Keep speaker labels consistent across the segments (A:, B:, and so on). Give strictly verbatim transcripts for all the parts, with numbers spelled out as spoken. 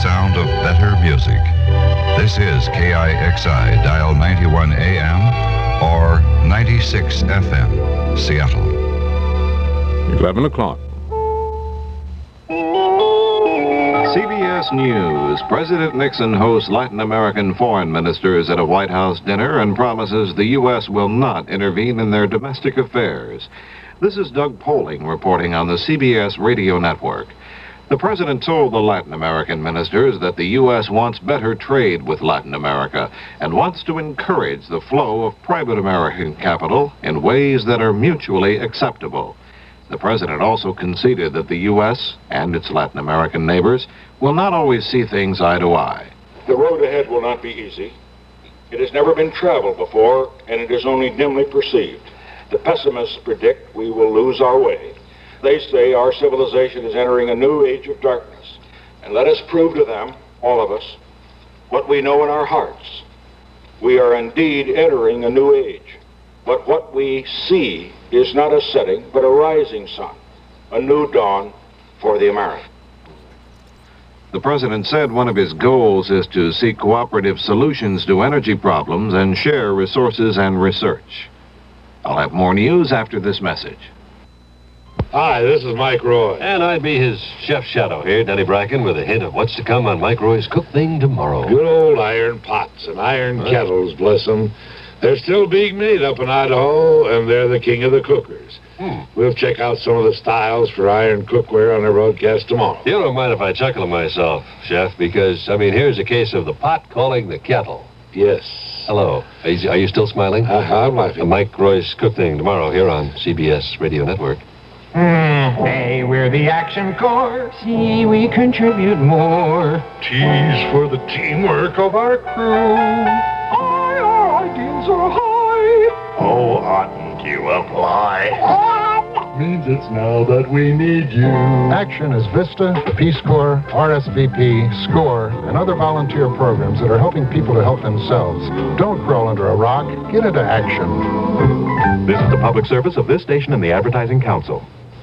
A: sound of better music. This is K I X I, dial ninety-one A M or ninety-six F M, Seattle.
B: eleven o'clock.
C: C B S News. President Nixon hosts Latin American foreign ministers at a White House dinner and promises the U S will not intervene in their domestic affairs. This is Doug Poling reporting on the C B S radio network. The president told the Latin American ministers that the U S wants better trade with Latin America and wants to encourage the flow of private American capital in ways that are mutually acceptable. The president also conceded that the U S and its Latin American neighbors will not always see things eye to eye.
D: The road ahead will not be easy. It has never been traveled before, and it is only dimly perceived. The pessimists predict we will lose our way. They say our civilization is entering a new age of darkness. And let us prove to them, all of us, what we know in our hearts. We are indeed entering a new age. But what we see is not a setting, but a rising sun, a new dawn for the American.
C: The president said one of his goals is to seek cooperative solutions to energy problems and share resources and research. I'll have more news after this message.
E: Hi, this is Mike Roy.
F: And I'd be his chef shadow here, Denny Bracken, with a hint of what's to come on Mike Roy's Cook Thing tomorrow.
E: Good old iron pots and iron right. kettles, bless them. They're still being made up in Idaho, and they're the king of the cookers. Hmm. We'll check out some of the styles for iron cookware on our broadcast tomorrow.
F: You don't mind if I chuckle to myself, Chef, because, I mean, here's a case of the pot calling the kettle.
E: Yes.
F: Hello. Are you, are you still smiling?
E: Uh, I'm laughing.
F: Uh, Mike Roy's Cook Thing tomorrow here on C B S Radio Network.
G: Mm, hey, we're the Action Corps. See, we contribute more.
H: T's for the teamwork of our crew.
G: Aye, our ideals are high.
H: Oh, oughtn't you apply?
I: Means it's now that we need you.
J: Action is Vista, the Peace Corps, R S V P, SCORE, and other volunteer programs that are helping people to help themselves. Don't crawl under a rock. Get into action.
K: This is the public service of this station and the Advertising Council.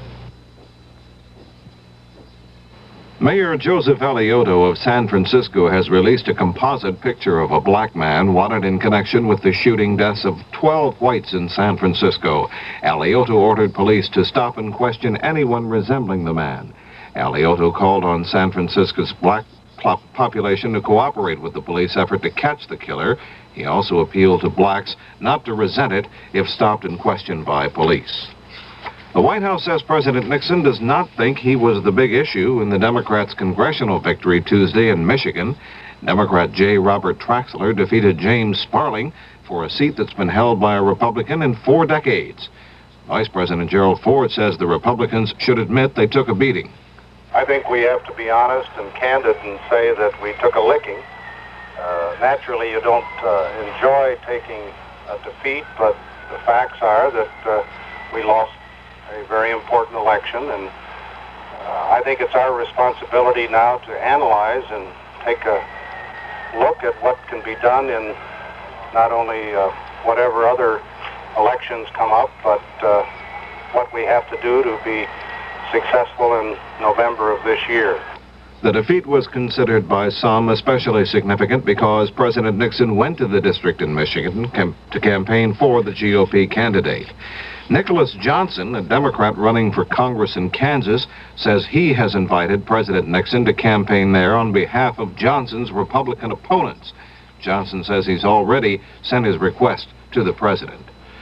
C: Mayor Joseph Alioto of San Francisco has released a composite picture of a black man wanted in connection with the shooting deaths of twelve whites in San Francisco. Alioto ordered police to stop and question anyone resembling the man. Alioto called on San Francisco's black population to cooperate with the police effort to catch the killer. He also appealed to blacks not to resent it if stopped and questioned by police. The White House says President Nixon does not think he was the big issue in the Democrats' congressional victory Tuesday in Michigan. Democrat J. Robert Traxler defeated James Sparling for a seat that's been held by a Republican in four decades. Vice President Gerald Ford says the Republicans should admit they took a beating.
L: I think we have to be honest and candid and say that we took a licking. Uh, naturally, you don't uh, enjoy taking a defeat, but the facts are that uh, we lost a very important election, and uh, I think it's our responsibility now to analyze and take a look at what can be done in not only uh, whatever other elections come up, but uh, what we have to do to be successful in November of this year.
C: The defeat was considered by some especially significant because President Nixon went to the district in Michigan cam- to campaign for the G O P candidate. Nicholas Johnson, a Democrat running for Congress in Kansas, says he has invited President Nixon to campaign there on behalf of Johnson's Republican opponents. Johnson says he's already sent his request to the president.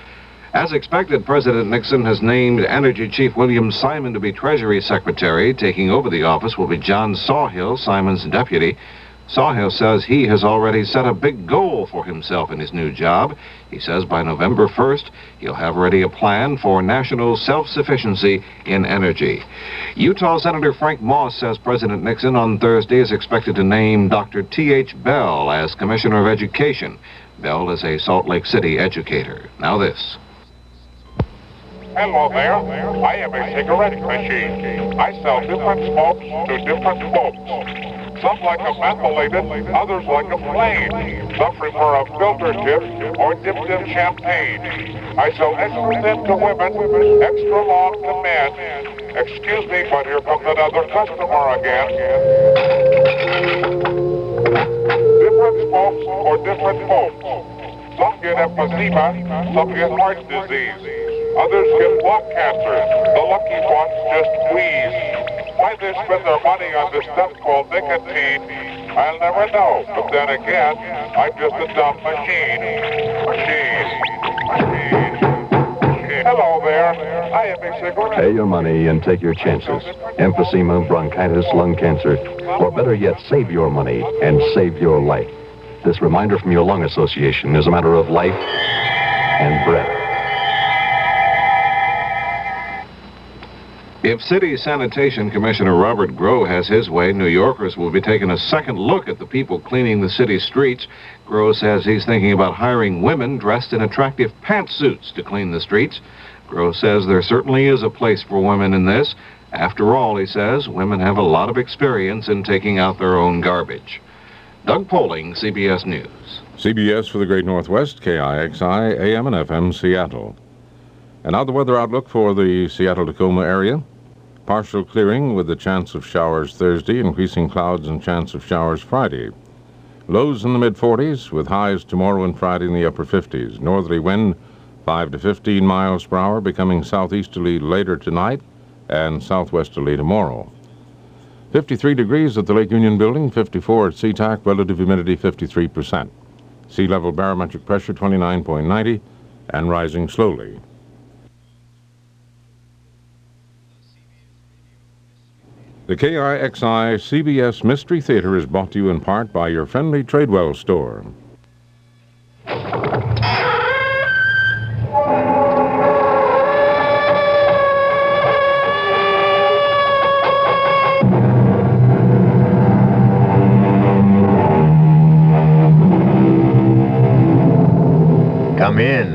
C: As expected, President Nixon has named Energy Chief William Simon to be Treasury Secretary. Taking over the office will be John Sawhill, Simon's deputy. Sawhill says he has already set a big goal for himself in his new job. He says by November first, he'll have ready a plan for national self-sufficiency in energy. Utah Senator Frank Moss says President Nixon on Thursday is expected to name Doctor T H Bell as Commissioner of Education. Bell is a Salt Lake City educator. Now this.
M: Hello there. I am a cigarette machine. I sell different smokes to different folks. Some like a methylated, others like a plain. Some prefer a filter tip or dipped in champagne. I sell extra thin to women, extra long to men. Excuse me, but here comes another customer again. different folks. Some get emphysema, some get heart disease. Others get lung cancer. The lucky ones just wheeze. Why they spend their money on this stuff called nicotine, I'll never know. But then again, I'm just a dumb machine. Machine. Machine. Machine. Hello there. I have a cigarette.
K: Pay your money and take your chances. Emphysema, bronchitis, lung cancer, or better yet, save your money and save your life. This reminder from your lung association is a matter of life and breath.
C: If City Sanitation Commissioner Robert Groh has his way, New Yorkers will be taking a second look at the people cleaning the city's streets. Groh says he's thinking about hiring women dressed in attractive pantsuits to clean the streets. Groh says there certainly is a place for women in this. After all, he says, women have a lot of experience in taking out their own garbage. Doug Poling, C B S News.
B: C B S for the Great Northwest, K I X I, A M and F M, Seattle. And now the weather outlook for the Seattle-Tacoma area. Partial clearing with the chance of showers Thursday, increasing clouds and chance of showers Friday. Lows in the mid forties with highs tomorrow and Friday in the upper fifties. Northerly wind five to fifteen miles per hour, becoming southeasterly later tonight and southwesterly tomorrow. fifty-three degrees at the Lake Union Building, fifty-four at SeaTac, relative humidity fifty-three percent. Sea level barometric pressure twenty-nine point nine zero and rising slowly. The K I X I C B S Mystery Theater is brought to you in part by your friendly Tradewell store.
N: Come in.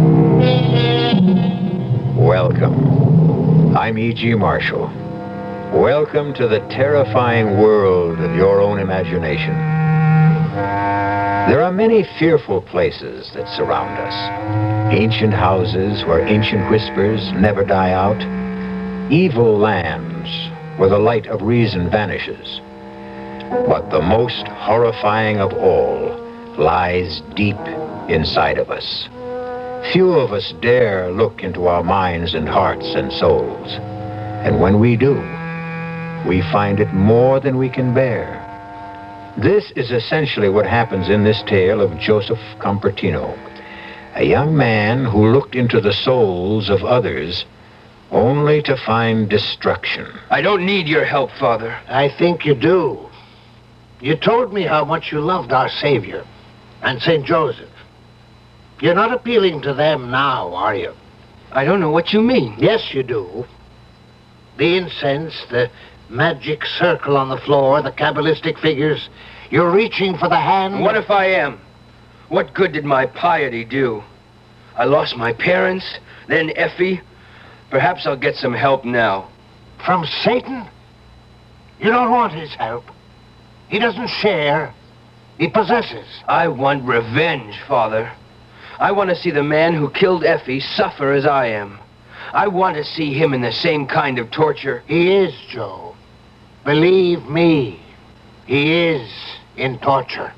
N: Welcome. I'm E G Marshall. Welcome to the terrifying world of your own imagination. There are many fearful places that surround us. Ancient houses where ancient whispers never die out. Evil lands where the light of reason vanishes. But the most horrifying of all lies deep inside of us. Few of us dare look into our minds and hearts and souls. And when we do, we find it more than we can bear. This is essentially what happens in this tale of Joseph Compertino, a young man who looked into the souls of others only to find destruction.
O: I don't need your help, Father.
P: I think you do. You told me how much you loved our Savior and Saint Joseph. You're not appealing to them now, are you?
O: I don't know what you mean.
P: Yes, you do. The incense, the magic circle on the floor, the Kabbalistic figures. You're reaching for the hand.
O: What if I am? What good did my piety do? I lost my parents, then Effie. Perhaps I'll get some help now.
P: From Satan? You don't want his help. He doesn't share. He possesses.
O: I want revenge, Father. I want to see the man who killed Effie suffer as I am. I want to see him in the same kind of torture.
P: He is, Joe. Believe me, he is in torture.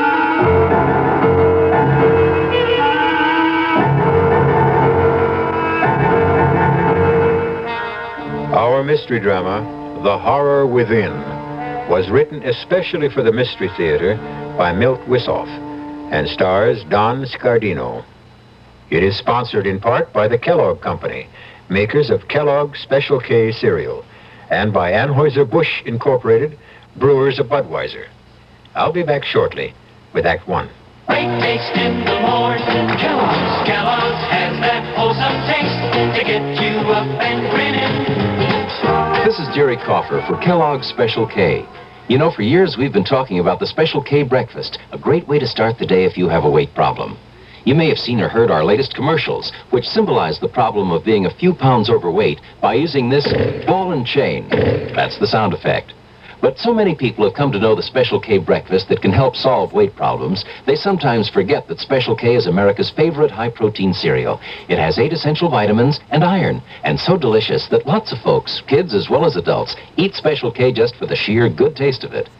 N: Our mystery drama, The Horror Within, was written especially for the Mystery Theater by Milt Wisoff and stars Don Scardino. It is sponsored in part by the Kellogg Company, makers of Kellogg Special K cereal, and by Anheuser-Busch Incorporated, brewers of Budweiser. I'll be back shortly with Act One.
Q: Great taste in the morning, Kellogg's. Kellogg's has that wholesome taste to get you up and grinning.
R: This is Jerry Coffer for Kellogg's Special K. You know, for years we've been talking about the Special K breakfast, a great way to start the day if you have a weight problem. You may have seen or heard our latest commercials, which symbolize the problem of being a few pounds overweight by using this ball and chain. That's the sound effect. But so many people have come to know the Special K breakfast that can help solve weight problems, they sometimes forget that Special K is America's favorite high-protein cereal. It has eight essential vitamins and iron, and so delicious that lots of folks, kids as well as adults, eat Special K just for the sheer good taste of it.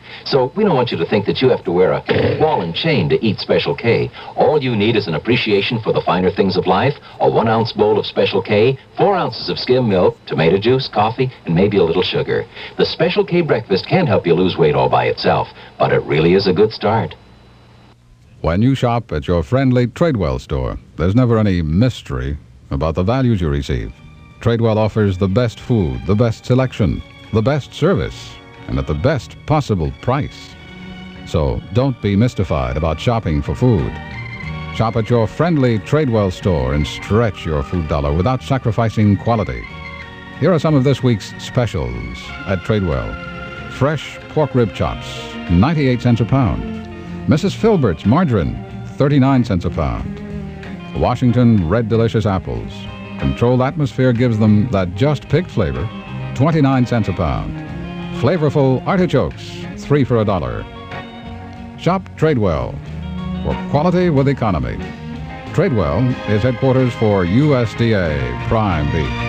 R: So we don't want you to think that you have to wear a ball and chain to eat Special K. All you need is an appreciation for the finer things of life, a one-ounce bowl of Special K, four ounces of skim milk, tomato juice, coffee, and maybe a little sugar. The Special K breakfast can help you lose weight all by itself, but it really is a good start.
S: When you shop at your friendly Tradewell store, there's never any mystery about the values you receive. Tradewell offers the best food, the best selection, the best service, and at the best possible price. So don't be mystified about shopping for food. Shop at your friendly Tradewell store and stretch your food dollar without sacrificing quality. Here are some of this week's specials at Tradewell. Fresh pork rib chops, ninety-eight cents a pound. Missus Filbert's margarine, thirty-nine cents a pound. Washington Red Delicious apples. Controlled atmosphere gives them that just picked flavor, twenty-nine cents a pound. Flavorful artichokes, three for a dollar. Shop Tradewell for quality with economy. Tradewell is headquarters for U S D A prime beef.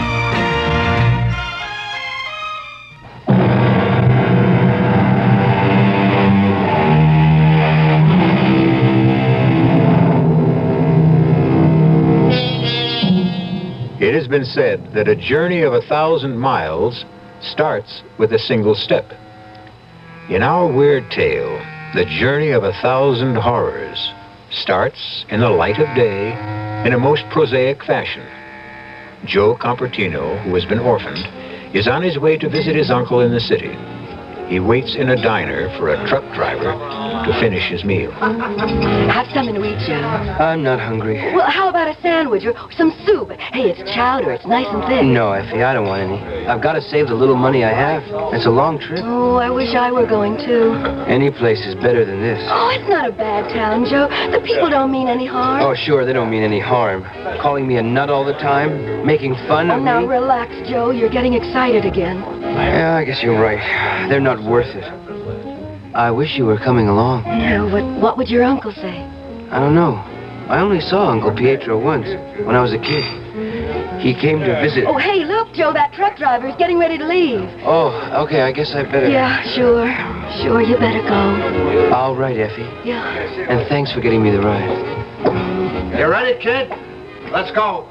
N: It has been said that a journey of a thousand miles starts with a single step. In our weird tale, the journey of a thousand horrors starts in the light of day in a most prosaic fashion. Joe Compertino, who has been orphaned, is on his way to visit his uncle in the city. He waits in a diner for a truck driver to finish his meal.
T: Have something to eat, Joe.
O: I'm not hungry.
T: Well, how about a sandwich or some soup? Hey, it's chowder. It's nice and thick.
O: No, Effie, I don't want any. I've got to save the little money I have. It's a long trip.
T: Oh, I wish I were going too.
O: Any place is better than this.
T: Oh, it's not a bad town, Joe. The people don't mean any harm.
O: Oh, sure, they don't mean any harm. Calling me a nut all the time, making fun
T: oh,
O: of
T: now
O: me.
T: Now relax, Joe. You're getting excited again.
O: Yeah, I guess you're right. They're not worth it. I wish you were coming along.
T: Yeah, what, what would your uncle say?
O: I don't know. I only saw Uncle Pietro once, when I was a kid. He came to visit...
T: Oh, hey, look, Joe, that truck driver's getting ready to leave.
O: Oh, okay, I guess I better...
T: Yeah, sure. Sure, you better go.
O: All right, Effie.
T: Yeah.
O: And thanks for getting me the ride.
P: You ready, kid? Let's go.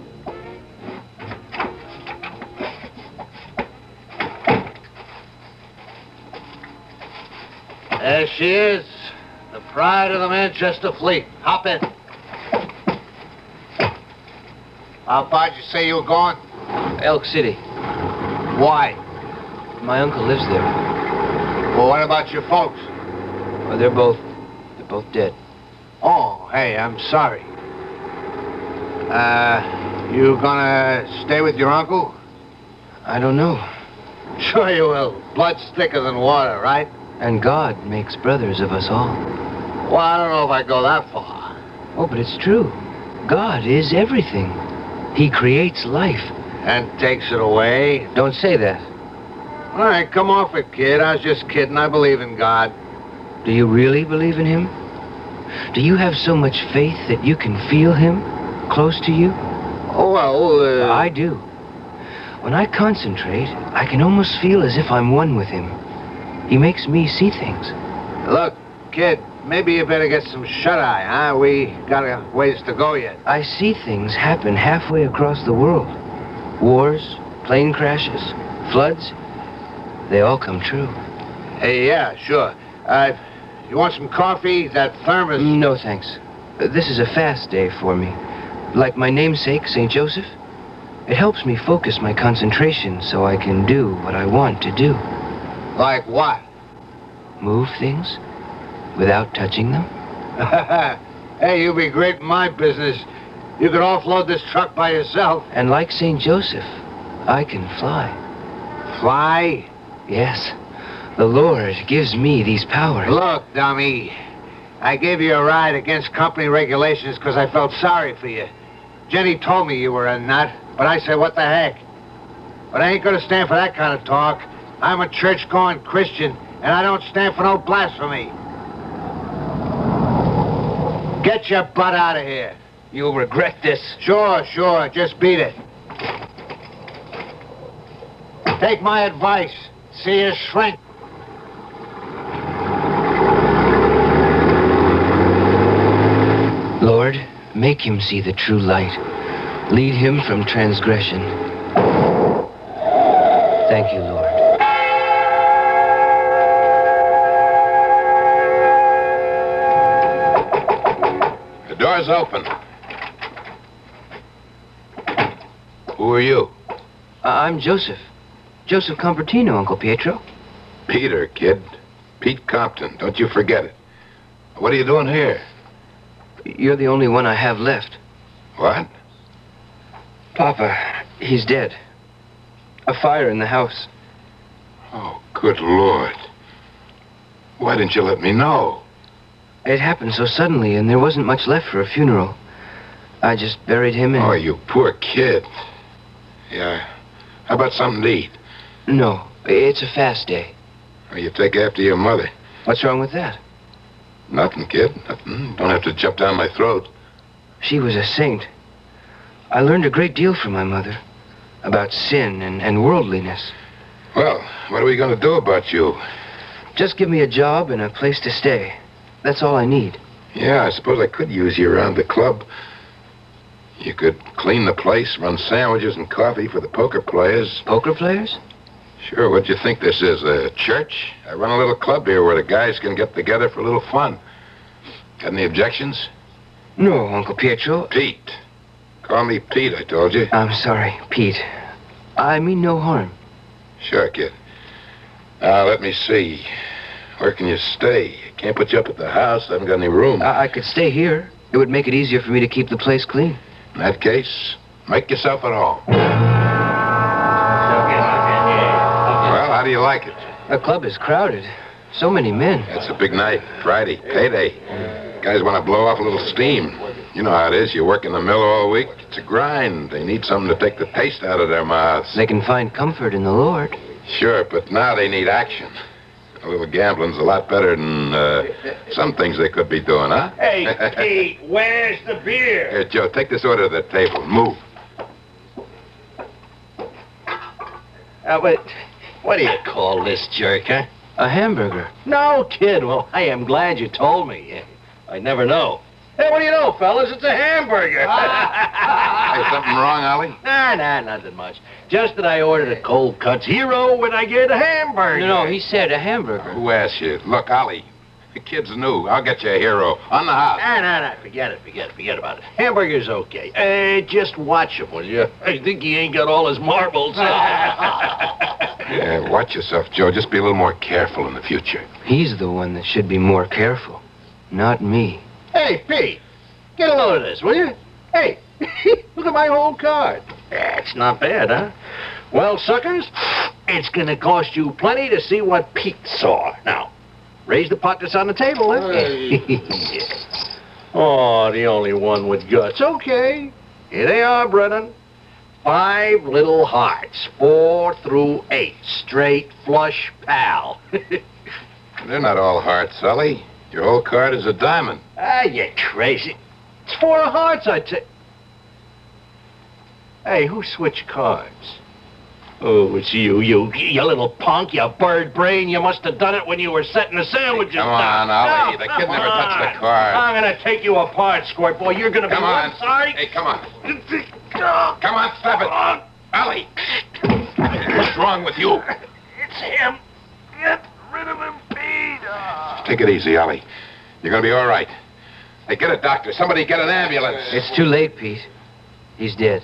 P: There she is, the pride of the Manchester fleet. Hop in. How far'd you say you were going?
O: Elk City.
P: Why?
O: My uncle lives there.
P: Well, what about your folks?
O: Well, they're both, they're both dead.
P: Oh, hey, I'm sorry. Uh, you gonna stay with your uncle?
O: I don't know.
P: Sure you will. Blood's thicker than water, right?
O: And God makes brothers of us all.
P: Well, I don't know if I go that far.
O: Oh, but it's true. God is everything. He creates life.
P: And takes it away?
O: Don't say that.
P: All right, come off it, kid. I was just kidding. I believe in God.
O: Do you really believe in him? Do you have so much faith that you can feel him close to you?
P: Oh, well, uh...
O: I do. When I concentrate, I can almost feel as if I'm one with him. He makes me see things.
P: Look, kid, maybe you better get some shut-eye, huh? We got a ways to go yet.
O: I see things happen halfway across the world. Wars, plane crashes, floods. They all come true.
P: Hey, yeah, sure. Uh, you want some coffee? That thermos...
O: No, thanks. Uh, this is a fast day for me. Like my namesake, Saint Joseph. It helps me focus my concentration so I can do what I want to do.
P: Like what?
O: Move things without touching them.
P: Hey, you'd be great in my business. You could offload this truck by yourself.
O: And like Saint Joseph, I can fly.
P: Fly?
O: Yes. The Lord gives me these powers.
P: Look, dummy. I gave you a ride against company regulations because I felt sorry for you. Jenny told me you were a nut, but I said, what the heck? But I ain't gonna stand for that kind of talk. I'm a church-going Christian, and I don't stand for no blasphemy. Get your butt out of here.
O: You'll regret this.
P: Sure, sure. Just beat it. Take my advice. See you shrink.
O: Make him see the true light. Lead him from transgression. Thank you, Lord.
E: The door's open. Who are you?
O: Uh, I'm Joseph. Joseph Compertino, Uncle Pietro.
E: Peter, kid. Pete Compton. Don't you forget it. What are you doing here?
O: You're the only one I have left.
E: What?
O: Papa, he's dead. A fire in the house.
E: Oh, good Lord. Why didn't you let me know?
O: It happened so suddenly, and there wasn't much left for a funeral. I just buried him in...
E: Oh, you poor kid. Yeah. How about something to eat?
O: No, it's a fast day.
E: Or you take after your mother.
O: What's wrong with that?
E: Nothing, kid. Nothing. Don't have to jump down my throat.
O: She was a saint. I learned a great deal from my mother. About sin and, and worldliness.
E: Well, what are we going to do about you?
O: Just give me a job and a place to stay. That's all I need.
E: Yeah, I suppose I could use you around the club. You could clean the place, run sandwiches and coffee for the poker players.
O: Poker players?
E: Sure, what do you think this is, a church? I run a little club here where the guys can get together for a little fun. Got any objections?
O: No, Uncle Pietro.
E: Pete. Call me Pete, I told you.
O: I'm sorry, Pete. I mean no harm.
E: Sure, kid. Now, let me see. Where can you stay? Can't put you up at the house. I haven't got any room.
O: I, I could stay here. It would make it easier for me to keep the place clean.
E: In that case, make yourself at home. Well, how do you like it?
O: The club is crowded. So many men.
E: It's a big night. Friday. Payday. Guys want to blow off a little steam. You know how it is. You work in the mill all week. It's a grind. They need something to take the taste out of their mouths.
O: They can find comfort in the Lord.
E: Sure, but now they need action. A little gambling's a lot better than uh, some things they could be doing, huh?
H: Hey, Pete, where's the beer?
E: Here, Joe, take this order to the table. Move.
U: Uh, what, what do you call this jerk, huh?
O: A hamburger.
U: No, kid. Well, I am glad you told me. I'd never know. Hey, what do you know, fellas? It's a hamburger.
E: Hey, something wrong, Ollie?
U: Nah, nah, nothing much. Just that I ordered a cold cuts hero when I get a hamburger.
O: No, no, he said a hamburger.
E: Who asked you? Look, Ollie, the kid's new. I'll get you a hero. On the house.
U: Nah, nah, nah. Forget it, forget it, forget about it. Hamburger's okay. Uh, just watch him, will you? I think he ain't got all his marbles.
E: Yeah, watch yourself, Joe. Just be a little more careful in the future.
O: He's the one that should be more careful, not me.
U: Hey, Pete, get a load of this, will you? Hey, look at my whole card. That's not bad, huh? Well, suckers, it's gonna cost you plenty to see what Pete saw. Now, raise the pot that's on the table, huh? Oh, the only one with guts. Okay, here they are, Brennan. Five little hearts, four through eight, straight flush pal.
E: They're not all hearts, Ollie. Your whole card is a diamond.
U: Ah, you crazy. It's four of hearts, I tell. Hey, who switched cards? Oh, it's you, you, you little punk, you bird brain. You must have done it when you were setting the sandwiches
E: Come on,
U: down.
E: Ollie.
U: No,
E: the kid never
U: on.
E: touched the card.
U: I'm gonna take you apart, Squirt Boy. You're gonna
E: Come
U: be
E: on.
U: one sorry.
E: Hey, come on. Come on, stop it. Ollie. What's wrong with you?
H: It's him. Get rid of him, Pete.
E: Take it easy, Ollie. You're gonna be all right. Hey, get a doctor. Somebody get an ambulance.
O: It's too late, Pete. He's dead.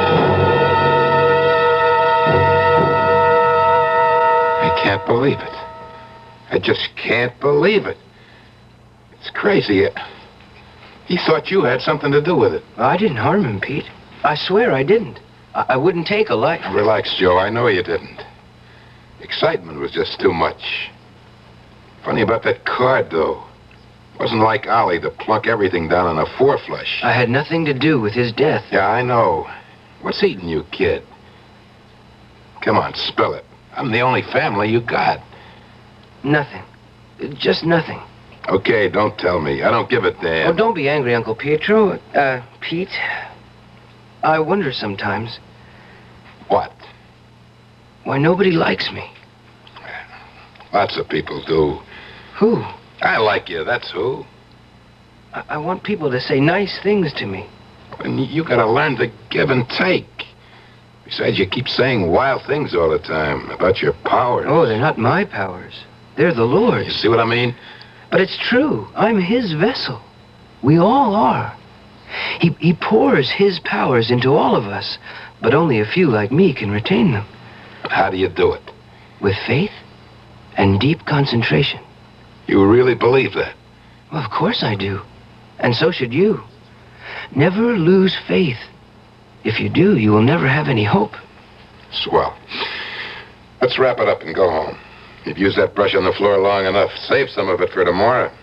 E: I can't believe it. I just can't believe it. It's crazy. He thought you had something to do with it.
O: I didn't harm him, Pete. I swear I didn't. I, I wouldn't take a life.
E: Relax, Joe. I know you didn't. Excitement was just too much. Funny about that card, though. Wasn't like Ollie to plunk everything down on a four flush.
O: I had nothing to do with his death.
E: Yeah, I know. What's eating you, kid? Come on, spill it. I'm the only family you got.
O: Nothing. Just nothing.
E: Okay, don't tell me. I don't give a damn.
O: Oh, don't be angry, Uncle Pietro. Uh, Pete, I wonder sometimes.
E: What?
O: Why nobody likes me.
E: Lots of people do.
O: Who?
E: I like you, that's who.
O: I, I want people to say nice things to me.
A: And you gotta learn to give and take. Besides, you keep saying wild things all the time about your powers.
O: Oh, they're not my powers. They're the Lord's.
A: You see what I mean?
O: But it's true. I'm his vessel. We all are. He, he pours his powers into all of us, but only a few like me can retain them.
A: How do you do it?
O: With faith and deep concentration.
A: You really believe that?
O: Well, of course I do. And so should you. Never lose faith. If you do, you will never have any hope.
A: Swell. Let's wrap it up and go home. You've used that brush on the floor long enough. Save some of it for tomorrow.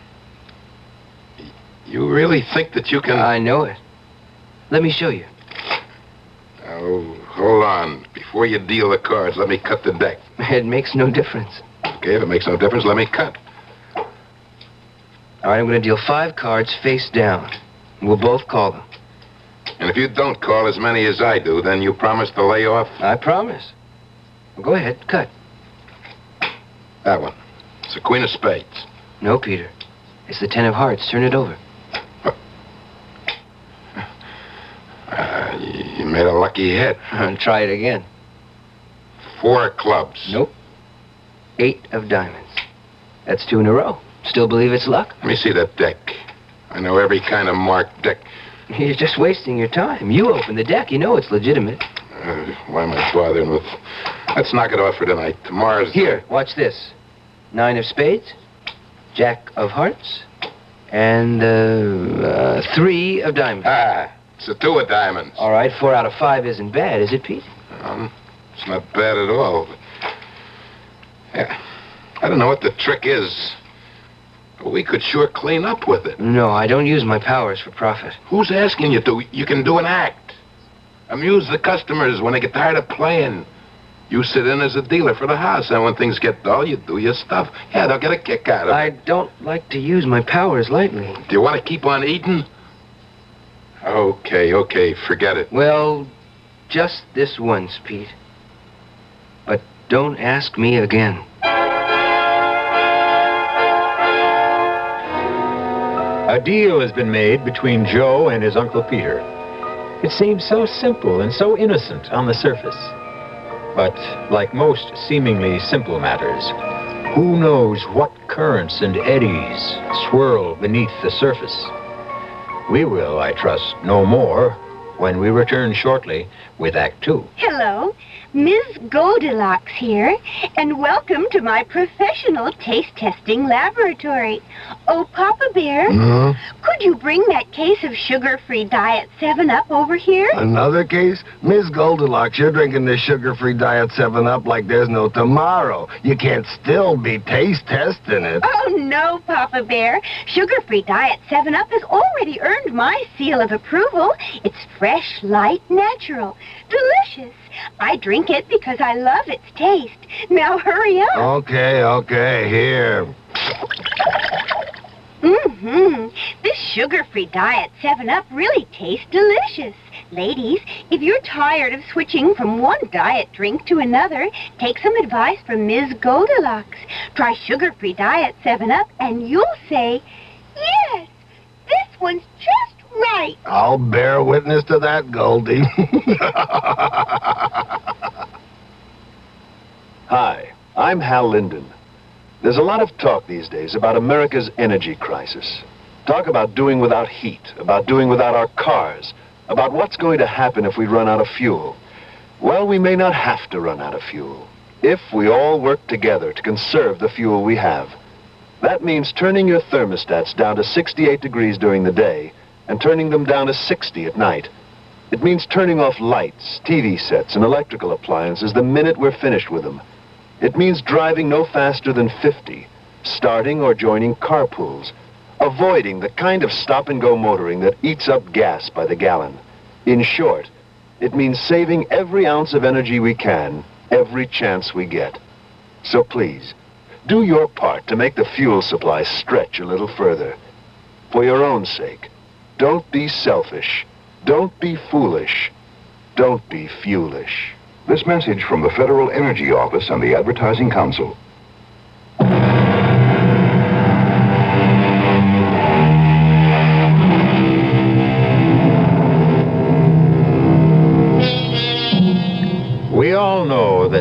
A: You really think that you can...
O: I know it. Let me show you.
A: Oh, hold on. Before you deal the cards, let me cut the deck.
O: It makes no difference.
A: Okay, if it makes no difference, let me cut.
O: All right, I'm going to deal five cards face down. We'll both call them.
A: And if you don't call as many as I do, then you promise to lay off?
O: I promise. Well, go ahead, cut.
A: That one. It's the Queen of Spades.
O: No, Peter. It's the Ten of Hearts. Turn it over.
A: Uh, you made a lucky hit.
O: Try it again.
A: Four clubs.
O: Nope. Eight of diamonds. That's two in a row. Still believe it's luck?
A: Let me see that deck. I know every kind of marked deck.
O: You're just wasting your time. You open the deck. You know it's legitimate.
A: Uh, why am I bothering with... Let's knock it off for tonight. Tomorrow's...
O: Here, watch this. Nine of spades, Jack of hearts, and uh, uh, three of diamonds.
A: Ah, it's a two of diamonds.
O: All right, four out of five isn't bad, is it, Pete?
A: Um, it's not bad at all. Yeah, I don't know what the trick is. We could sure clean up with it.
O: No, I don't use my powers for profit.
A: Who's asking you to? You can do an act. Amuse the customers when they get tired of playing. You sit in as a dealer for the house, and when things get dull, you do your stuff. Yeah, they'll get a kick out of it.
O: I don't like to use my powers lightly.
A: Do you want to keep on eating? Okay, okay, forget it.
O: Well, just this once, Pete. But don't ask me again.
N: A deal has been made between Joe and his Uncle Peter. It seems so simple and so innocent on the surface. But like most seemingly simple matters, who knows what currents and eddies swirl beneath the surface? We will, I trust, know more when we return shortly with Act Two.
V: Hello, Miz Goldilocks here, and welcome to my professional taste testing laboratory. Oh, Papa Bear,
W: Mm-hmm.
V: could you bring that case of sugar-free Diet seven up over here?
W: Another case? Miss Goldilocks, you're drinking this sugar-free Diet seven up like there's no tomorrow. You can't still be taste testing it.
V: Oh, no, Papa Bear. Sugar-free Diet seven up has already earned my seal of approval. It's fresh, light, natural, delicious. I drink it because I love its taste. Now hurry up.
W: Okay, okay, here.
V: Mm-hmm. This sugar-free Diet seven up really tastes delicious. Ladies, if you're tired of switching from one diet drink to another, take some advice from Miz Goldilocks. Try sugar-free Diet seven up and you'll say, yes, this one's just right.
W: I'll bear witness to that, Goldie.
X: Hi, I'm Hal Linden. There's a lot of talk these days about America's energy crisis. Talk about doing without heat, about doing without our cars, about what's going to happen if we run out of fuel. Well, we may not have to run out of fuel if we all work together to conserve the fuel we have. That means turning your thermostats down to sixty-eight degrees during the day and turning them down to sixty at night. It means turning off lights, T V sets, and electrical appliances the minute we're finished with them. It means driving no faster than fifty, starting or joining carpools, avoiding the kind of stop-and-go motoring that eats up gas by the gallon. In short, it means saving every ounce of energy we can, every chance we get. So please, do your part to make the fuel supply stretch a little further. For your own sake, don't be selfish. Don't be foolish. Don't be fuelish.
Y: This message from the Federal Energy Office and the Advertising Council.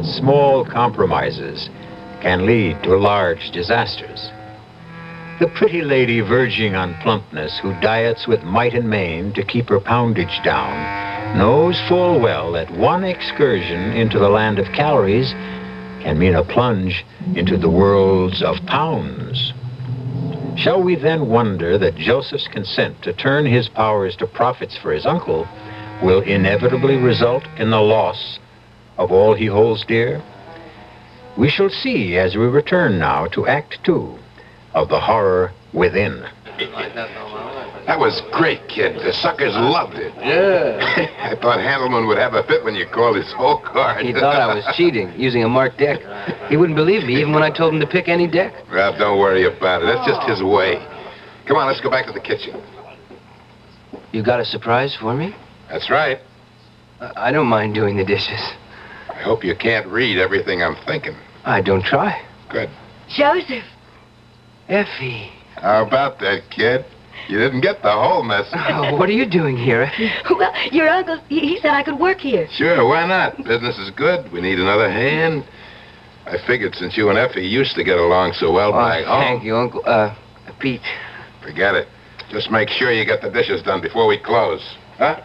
N: that small compromises can lead to large disasters. The pretty lady verging on plumpness who diets with might and main to keep her poundage down knows full well that one excursion into the land of calories can mean a plunge into the worlds of pounds. Shall we then wonder that Joseph's consent to turn his powers to profits for his uncle will inevitably result in the loss of all he holds dear? We shall see as we return now to Act Two of The Horror Within.
A: That was great, kid. The suckers loved it.
O: Yeah.
A: I thought Handelman would have a fit when you called his whole card.
O: He thought I was cheating, using a marked deck. He wouldn't believe me even when I told him to pick any deck.
A: Well, don't worry about it. That's just his way. Come on, let's go back to the kitchen.
O: You got a surprise for me?
A: That's right.
O: I don't mind doing the dishes.
A: I hope you can't read everything I'm thinking.
O: I don't try.
A: Good.
T: Joseph.
O: Effie.
A: How about that, kid? You didn't get the whole message.
O: Oh, what are you doing here, Effie?
T: Well, your uncle, he, he said I could work here.
A: Sure, why not? Business is good. We need another hand. I figured since you and Effie used to get along so well
O: Oh,
A: back home.
O: thank you, Uncle. Uh, Pete.
A: Forget it. Just make sure you get the dishes done before we close. Huh?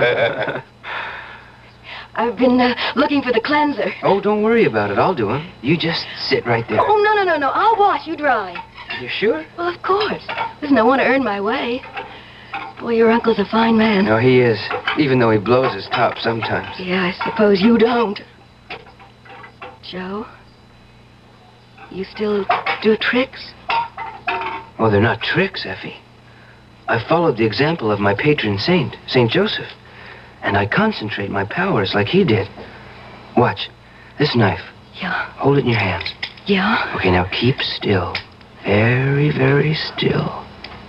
T: I've been uh, looking for the cleanser.
O: Oh, don't worry about it. I'll do them. You just sit right there.
T: Oh, no, no, no, no. I'll wash. You dry.
O: You sure?
T: Well, of course. Listen, I want to earn my way. Boy, your uncle's a fine man.
O: No, he is. Even though he blows his top sometimes.
T: Yeah, I suppose you don't. Joe? You still do tricks?
O: Oh, they're not tricks, Effie. I followed the example of my patron saint, Saint Joseph. And I concentrate my powers like he did. Watch. This knife.
T: Yeah.
O: Hold it in your hand.
T: Yeah?
O: Okay, now keep still. Very, very still.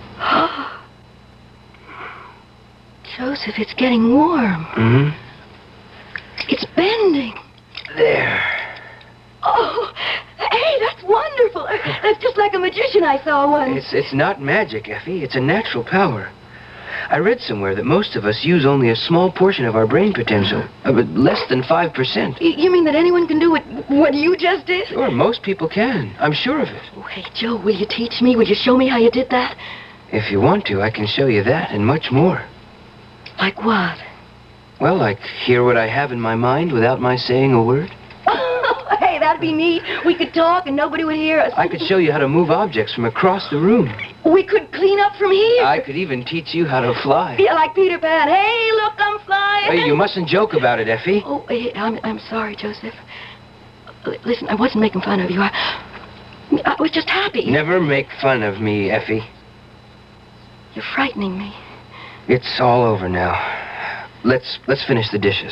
T: Joseph, it's getting warm.
O: Mm-hmm.
T: It's bending.
O: There.
T: Oh, hey, that's wonderful. That's just like a magician I saw once.
O: It's, it's not magic, Effie. It's a natural power. I read somewhere that most of us use only a small portion of our brain potential, uh, but less than five percent.
T: Y- you mean that anyone can do what, what you just did?
O: Sure, most people can. I'm sure of it.
T: Oh, hey, Joe, will you teach me? Will you show me how you did that?
O: If you want to, I can show you that and much more.
T: Like what?
O: Well, like hear what I have in my mind without my saying a word.
T: Hey, that'd be neat. We could talk and nobody would hear us.
O: I could show you how to move objects from across the room.
T: We could clean up from here.
O: I could even teach you how to fly.
T: Yeah, like Peter Pan. Hey, look, I'm flying.
O: Hey, you mustn't joke about it, Effie.
T: Oh, hey, I'm, I'm sorry, Joseph. L- listen, I wasn't making fun of you. I, I was just happy.
O: Never make fun of me, Effie.
T: You're frightening me.
O: It's all over now. Let's let's finish the dishes.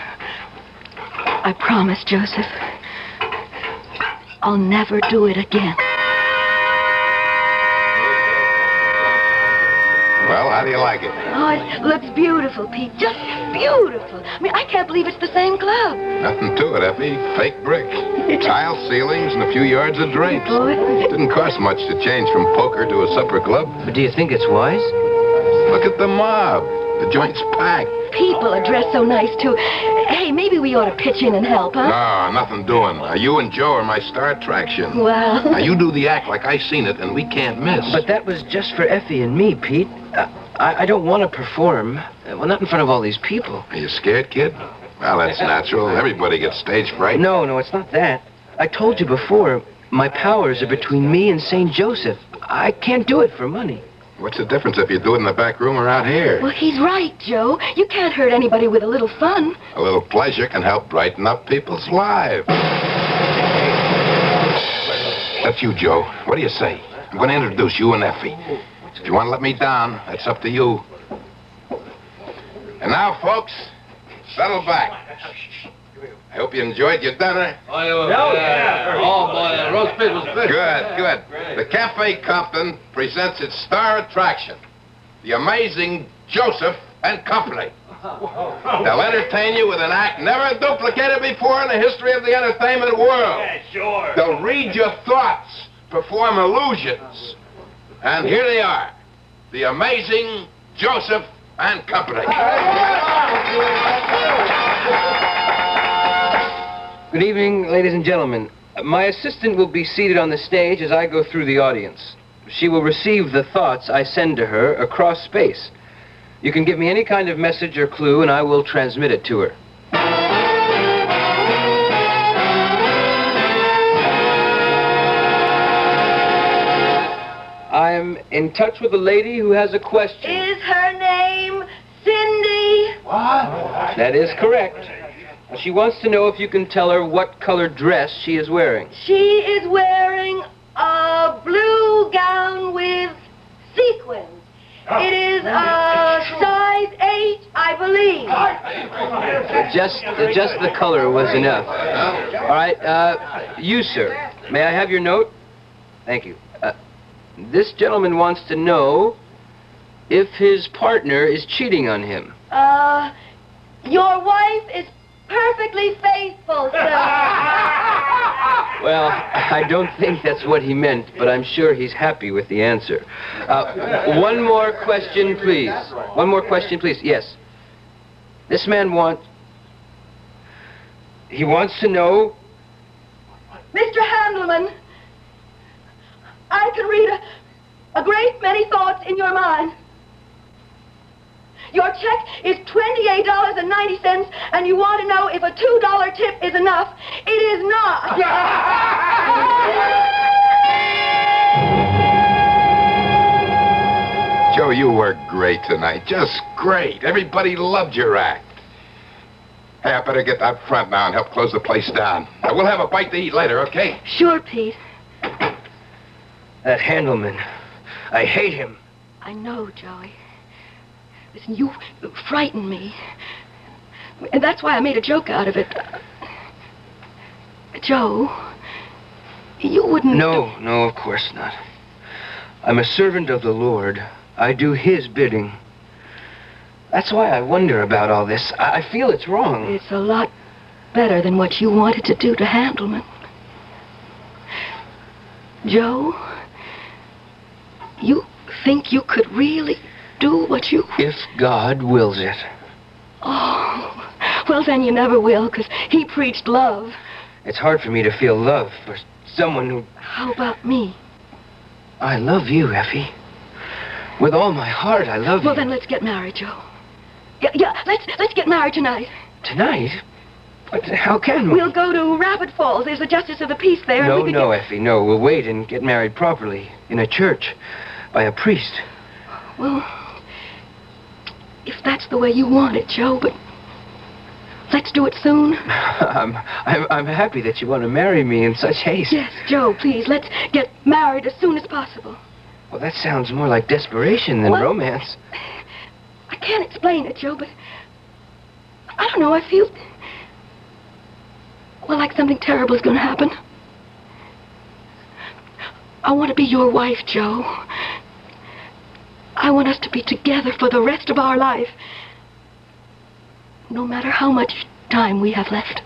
T: I promise, Joseph. I'll never do it again.
A: Well, how do you like it?
T: Oh, it looks beautiful, Pete. Just beautiful. I mean, I can't believe it's the same club.
A: Nothing to it, Effie. Fake brick. Tile ceilings and a few yards of drapes.
T: Boy.
A: Didn't cost much to change from poker to a supper club.
O: But do you think it's wise?
A: Look at the mob. The joint's packed.
T: People are dressed so nice, too. Hey, maybe we ought to pitch in and help, huh?
A: No, nothing doing. Uh, you and Joe are my star attraction.
T: Well...
A: Now, you do the act like I seen it, and we can't miss.
O: But that was just for Effie and me, Pete. Uh, I, I don't want to perform. Uh, well, not in front of all these people.
A: Are you scared, kid? Well, that's natural. Everybody gets stage fright.
O: No, no, it's not that. I told you before, my powers are between me and Saint Joseph. I can't do it for money.
A: What's the difference if you do it in the back room or out here?
T: Well, he's right, Joe. You can't hurt anybody with a little fun.
A: A little pleasure can help brighten up people's lives. That's you, Joe. What do you say? I'm going to introduce you and Effie. If you want to let me down, that's up to you. And now, folks, settle back. I hope you enjoyed your dinner.
D: Oh, yeah. Oh, boy, the roast beef was good.
A: Good, good. The Cafe Compton presents its star attraction, the amazing Joseph and Company. They'll entertain you with an act never duplicated before in the history of the entertainment world.
D: Yeah, sure.
A: They'll read your thoughts, perform illusions. And here they are, the amazing Joseph and Company.
O: Good evening, ladies and gentlemen. My assistant will be seated on the stage as I go through the audience. She will receive the thoughts I send to her across space. You can give me any kind of message or clue, and I will transmit it to her. I'm in touch with a lady who has a question.
F: Is her name Cindy?
O: What? That is correct. She wants to know if you can tell her what colored dress she is wearing.
F: She is wearing a blue gown with sequins. It is a size eight, I believe.
O: Just, just the color was enough. All right, uh, you, sir. May I have your note? Thank you. Uh, this gentleman wants to know if his partner is cheating on him.
F: Uh, your wife is perfectly faithful, sir.
O: Well, I don't think that's what he meant, but I'm sure he's happy with the answer. Uh, one more question, please. One more question, please. Yes. This man wants... He wants to know...
F: Mister Handelman, I can read a, a great many thoughts in your mind. Your check is twenty-eight dollars and ninety cents, and you want to know if a two dollar tip is enough. It is not.
A: Joe, you were great tonight. Just great. Everybody loved your act. Hey, I better get out front now and help close the place down. Now, we'll have a bite to eat later, okay?
T: Sure, Pete.
O: That Handelman. I hate him.
T: I know, Joey. Listen, you frightened me. And that's why I made a joke out of it. Joe, you wouldn't...
O: No, no, of course not. I'm a servant of the Lord. I do His bidding. That's why I wonder about all this. I, I feel it's wrong.
T: It's a lot better than what you wanted to do to Handelman. Joe, you think you could really do what you...
O: If God wills it.
T: Oh, well, then you never will, because He preached love.
O: It's hard for me to feel love for someone who...
T: How about me?
O: I love you, Effie. With all my heart, I love
T: well,
O: you. Well,
T: then let's get married, Joe. Yeah, yeah, let's, let's get married tonight.
O: Tonight? But how can we?
T: We'll go to Rabbit Falls. There's the Justice of the Peace there.
O: No,
T: and we
O: no,
T: get...
O: Effie, no. We'll wait and get married properly. In a church. By a priest.
T: Well... if that's the way you want it, Joe, but let's do it soon.
O: I'm, I'm, I'm happy that you want to marry me in such haste.
T: Yes, Joe, please, let's get married as soon as possible.
O: Well, that sounds more like desperation than
T: well,
O: romance.
T: I can't explain it, Joe, but I don't know, I feel, well, like something terrible is going to happen. I want to be your wife, Joe. I want us to be together for the rest of our life. No matter how much time we have left.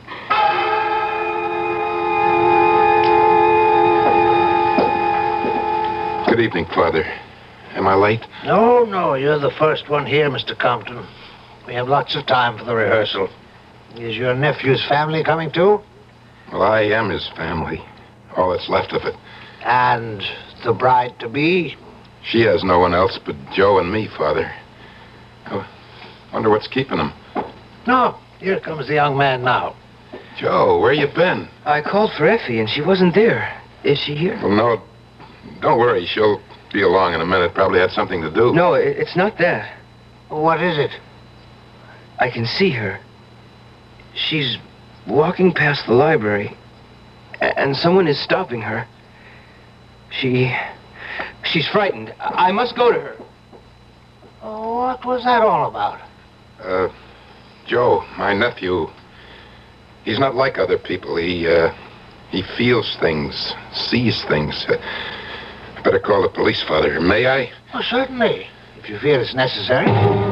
A: Good evening, Father. Am I late?
P: No, no, you're the first one here, Mister Compton. We have lots of time for the rehearsal. Is your nephew's family coming too?
A: Well, I am his family. All that's left of it.
P: And the bride-to-be?
A: She has no one else but Joe and me, Father. I wonder what's keeping him.
P: No, here comes the young man now.
A: Joe, where you been?
O: I called for Effie, and she wasn't there. Is she here?
A: Well, no. Don't worry. She'll be along in a minute. Probably had something to do.
O: No, it, it's not that.
P: What is it?
O: I can see her. She's walking past the library, and someone is stopping her. She... She's frightened. I must go to her.
P: Oh, what was that all about?
A: Uh, Joe, my nephew, he's not like other people. He, uh, he feels things, sees things. Uh, I better call the police, Father. May I?
P: Oh, certainly, if you feel it's necessary.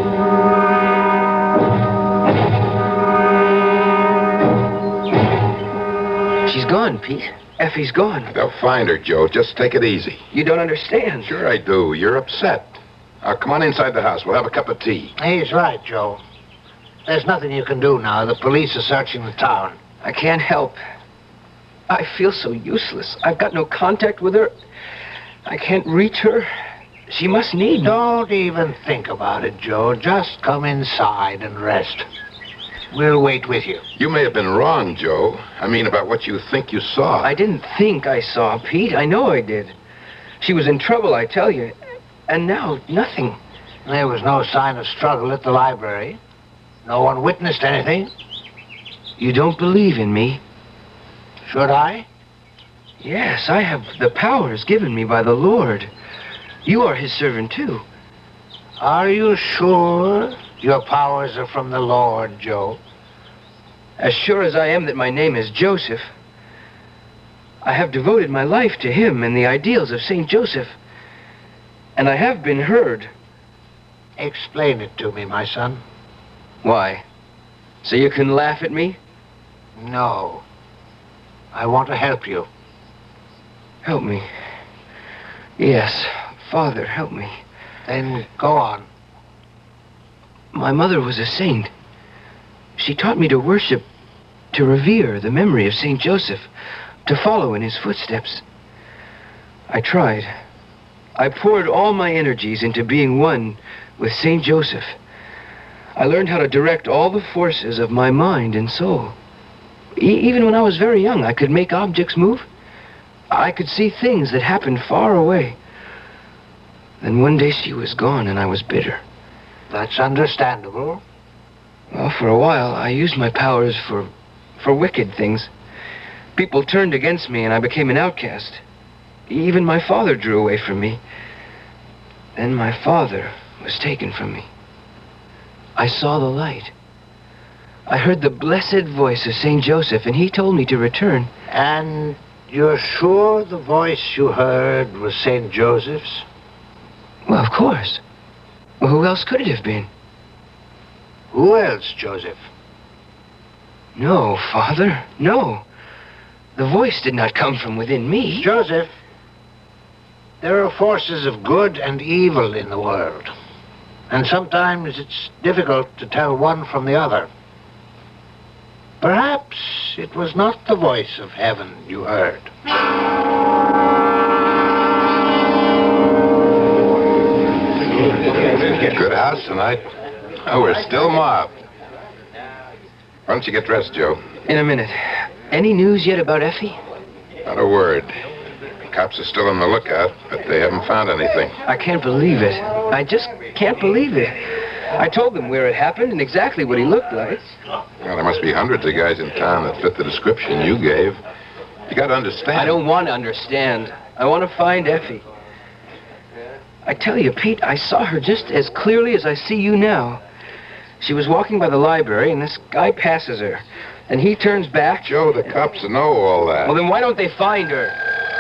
O: She's gone, Pete. Effie's gone.
A: They'll find her, Joe. Just take it easy.
O: You don't understand.
A: Sure I do. You're upset. Now, come on inside the house. We'll have a cup of tea.
P: He's right, Joe. There's nothing you can do now. The police are searching the town.
O: I can't help. I feel so useless. I've got no contact with her. I can't reach her. She must need me.
P: Don't even think about it, Joe. Just come inside and rest. We'll wait with you.
A: You may have been wrong, Joe. I mean, about what you think you saw.
O: I didn't think I saw, Pete. I know I did. She was in trouble, I tell you. And now, nothing.
P: There was no sign of struggle at the library. No one witnessed anything.
O: You don't believe in me?
P: Should I?
O: Yes, I have the powers given me by the Lord. You are his servant, too.
P: Are you sure your powers are from the Lord, Joe?
O: As sure as I am that my name is Joseph. I have devoted my life to him and the ideals of Saint Joseph. And I have been heard.
P: Explain it to me, my son.
O: Why? So you can laugh at me?
P: No. I want to help you.
O: Help me? Yes, Father, help me.
P: Then go on.
O: My mother was a saint. She taught me to worship, to revere the memory of Saint Joseph, to follow in his footsteps. I tried. I poured all my energies into being one with Saint Joseph. I learned how to direct all the forces of my mind and soul. E- even when I was very young, I could make objects move. I could see things that happened far away. Then one day she was gone and I was bitter.
P: That's understandable.
O: Well, for a while, I used my powers for, for wicked things. People turned against me and I became an outcast. Even my father drew away from me. Then my father was taken from me. I saw the light. I heard the blessed voice of Saint Joseph, and he told me to return.
P: And you're sure the voice you heard was Saint Joseph's?
O: Well, of course. Well, who else could it have been?
P: Who else, Joseph?
O: No, Father, no. The voice did not come from within me.
P: Joseph, there are forces of good and evil in the world. And sometimes it's difficult to tell one from the other. Perhaps it was not the voice of heaven you heard.
A: Good house tonight. Oh, we're still mobbed. Why don't you get dressed, Joe?
O: In a minute. Any news yet about Effie?
A: Not a word. Cops are still on the lookout, but they haven't found anything.
O: I can't believe it. I just can't believe it. I told them where it happened and exactly what he looked like.
A: Well, there must be hundreds of guys in town that fit the description you gave. You got to understand.
O: I don't want to understand. I want to find Effie. I tell you, Pete, I saw her just as clearly as I see you now. She was walking by the library, and this guy passes her. And he turns back.
A: Joe, the cops know all that.
O: Well, then why don't they find her?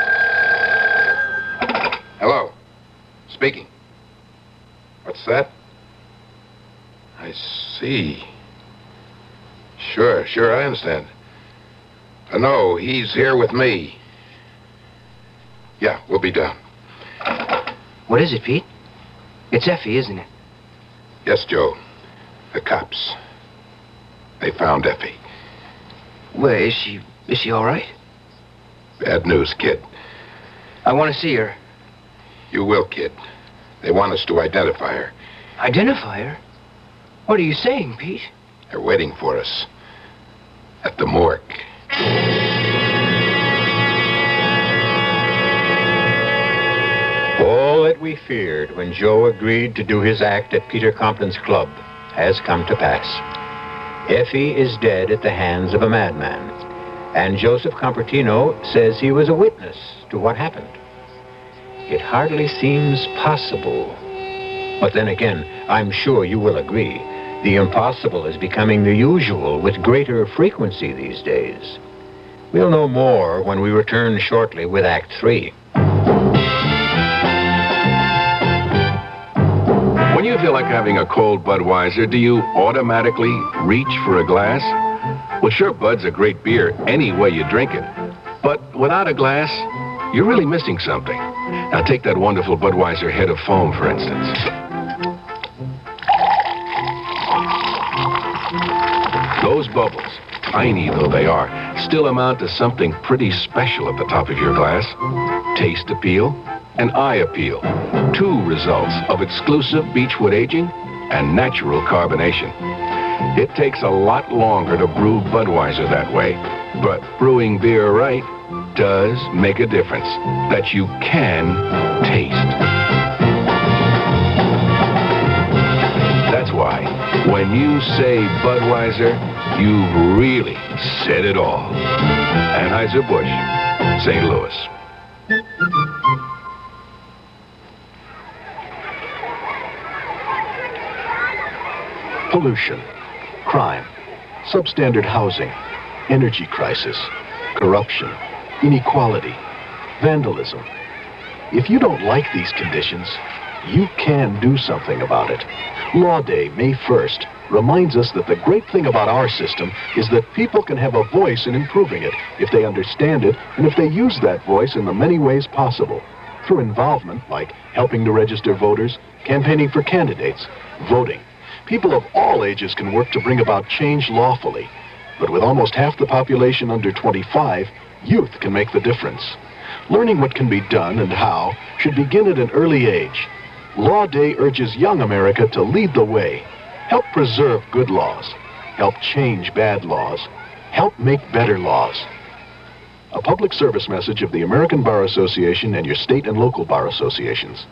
A: Hello. Speaking. What's that? I see. Sure, sure, I understand. Uh, no, he's here with me. Yeah, we'll be down.
O: What is it, Pete? It's Effie, isn't it?
A: Yes, Joe. The cops. They found Effie.
O: Well, is she... is she all right?
A: Bad news, kid.
O: I want to see her.
A: You will, kid. They want us to identify her.
O: Identify her? What are you saying, Pete?
A: They're waiting for us. At the morgue.
N: All that we feared when Joe agreed to do his act at Peter Compton's club has come to pass. Effie is dead at the hands of a madman, and Joseph Compertino says he was a witness to what happened. It hardly seems possible. But then again, I'm sure you will agree, the impossible is becoming the usual with greater frequency these days. We'll know more when we return shortly with Act Three.
G: When you feel like having a cold Budweiser, do you automatically reach for a glass? Well, sure, Bud's a great beer any way you drink it. But without a glass, you're really missing something. Now take that wonderful Budweiser head of foam, for instance. Those bubbles, tiny though they are, still amount to something pretty special at the top of your glass. Taste appeal and eye appeal. Two results of exclusive Beechwood aging and natural carbonation. It takes a lot longer to brew Budweiser that way, but brewing beer right does make a difference that you can taste. That's why, when you say Budweiser, you've really said it all. Anheuser-Busch, Saint Louis.
X: Pollution, crime, substandard housing, energy crisis, corruption, inequality, vandalism. If you don't like these conditions, you can do something about it. Law Day, May first, reminds us that the great thing about our system is that people can have a voice in improving it if they understand it and if they use that voice in the many ways possible. Through involvement, like helping to register voters, campaigning for candidates, voting. People of all ages can work to bring about change lawfully. But with almost half the population under twenty-five, youth can make the difference. Learning what can be done and how should begin at an early age. Law Day urges young America to lead the way. Help preserve good laws. Help change bad laws. Help make better laws. A public service message of the American Bar Association and your state and local bar associations.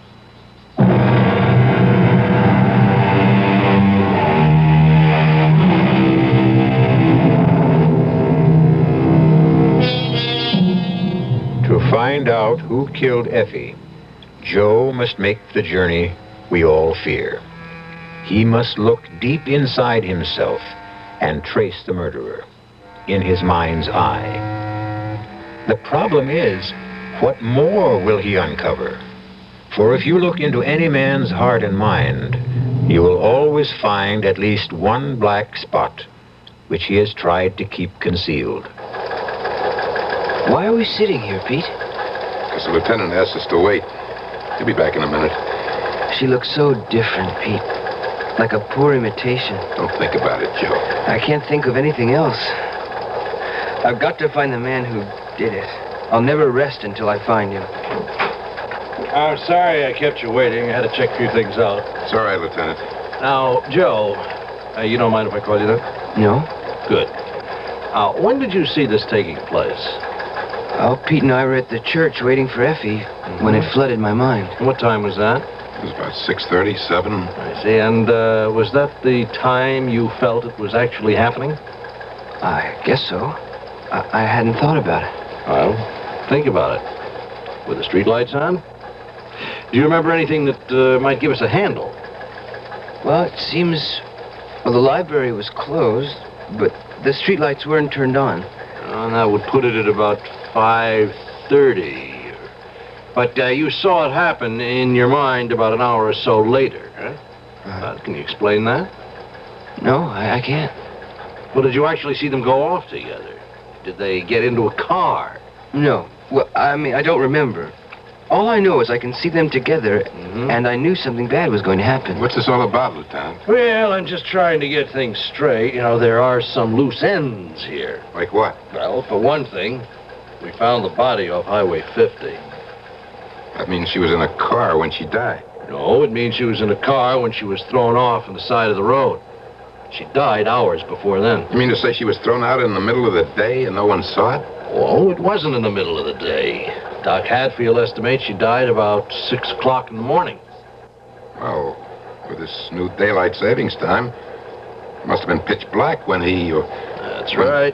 N: To find out who killed Effie, Joe must make the journey we all fear. He must look deep inside himself and trace the murderer in his mind's eye. The problem is, what more will he uncover? For if you look into any man's heart and mind, you will always find at least one black spot which he has tried to keep concealed.
O: Why are we sitting here, Pete?
A: Because the lieutenant asked us to wait. He'll be back in a minute.
O: She looks so different, Pete. Like a poor imitation.
A: Don't think about it, Joe.
O: I can't think of anything else. I've got to find the man who did it. I'll never rest until I find him.
U: I'm sorry I kept you waiting. I had to check a few things out.
A: It's all right, Lieutenant.
U: Now, Joe, uh, you don't mind if I call you that?
O: No.
U: Good. Uh, when did you see this taking place?
O: Oh, Pete and I were at the church waiting for Effie mm-hmm. when it flooded my mind.
U: What time was that?
A: It was about six thirty, seven.
U: I see. And uh, was that the time you felt it was actually happening?
O: I guess so. I, I hadn't thought about it.
U: Well, think about it. Were the streetlights on? Do you remember anything that uh, might give us a handle?
O: Well, it seems... Well, the library was closed, but the streetlights weren't turned on.
U: And that would put it at about five thirty. But uh, you saw it happen in your mind about an hour or so later, huh? Uh, can you explain that?
O: No, I, I can't.
U: Well, did you actually see them go off together? Did they get into a car?
O: No. Well, I mean, I don't remember. All I know is I can see them together, mm-hmm. and I knew something bad was going to happen.
A: What's this all about, Lieutenant?
U: Well, I'm just trying to get things straight. You know, there are some loose ends here.
A: Like what?
U: Well, for one thing, we found the body off Highway fifty.
A: That means she was in a car when she died.
U: No, it means she was in a car when she was thrown off on the side of the road. She died hours before then.
A: You mean to say she was thrown out in the middle of the day and no one saw it?
U: Oh, it wasn't in the middle of the day. Doc Hadfield estimates she died about six o'clock in the morning.
A: Well, with this new daylight savings time, it must have been pitch black when he... Uh,
U: That's when... right.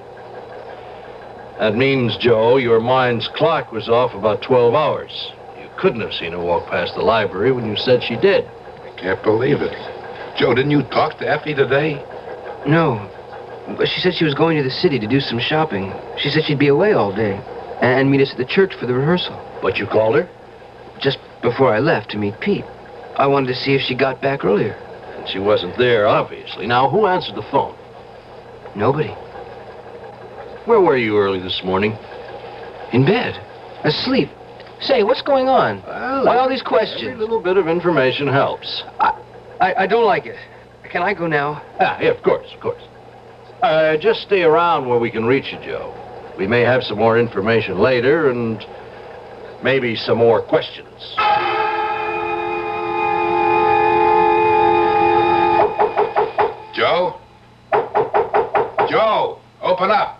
U: That means, Joe, your mind's clock was off about twelve hours. You couldn't have seen her walk past the library when you said she did.
A: I can't believe it. Joe, didn't you talk to Effie today?
O: No. But she said she was going to the city to do some shopping. She said she'd be away all day and meet us at the church for the rehearsal.
U: But you called her?
O: Just before I left to meet Pete. I wanted to see if she got back earlier.
U: And she wasn't there, obviously. Now, who answered the phone?
O: Nobody.
U: Where were you early this morning?
O: In bed. Asleep. Say, what's going on?
U: Well,
O: why all these questions?
U: Every little bit of information helps.
O: I, I, I don't like it. Can I go now?
U: Ah, yeah, of course, of course. Uh, just stay around where we can reach you, Joe. We may have some more information later and maybe some more questions.
A: Joe? Joe, open up.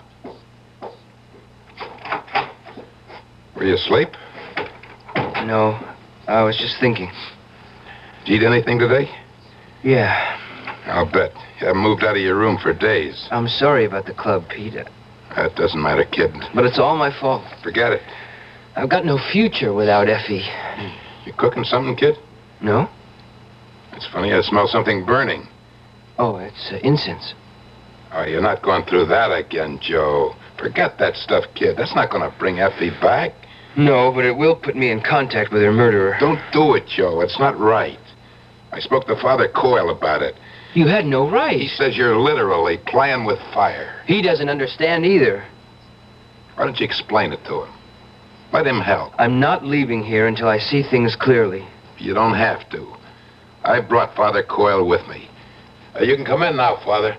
A: Were you asleep?
O: No, I was just thinking.
A: Did you eat anything today?
O: Yeah.
A: I'll bet. You haven't moved out of your room for days.
O: I'm sorry about the club, Pete.
A: That doesn't matter, kid.
O: But it's all my fault.
A: Forget it.
O: I've got no future without Effie.
A: You cooking something, kid?
O: No?
A: It's funny, I smell something burning.
O: Oh, it's uh, incense.
A: Oh, you're not going through that again, Joe. Forget that stuff, kid. That's not going to bring Effie back.
O: No, but it will put me in contact with her murderer.
A: Don't do it, Joe. It's not right. I spoke to Father Coyle about it.
O: You had no right.
A: He says you're literally playing with fire.
O: He doesn't understand either.
A: Why don't you explain it to him? Let him help.
O: I'm not leaving here until I see things clearly.
A: You don't have to. I brought Father Coyle with me. Uh, you can come in now, Father.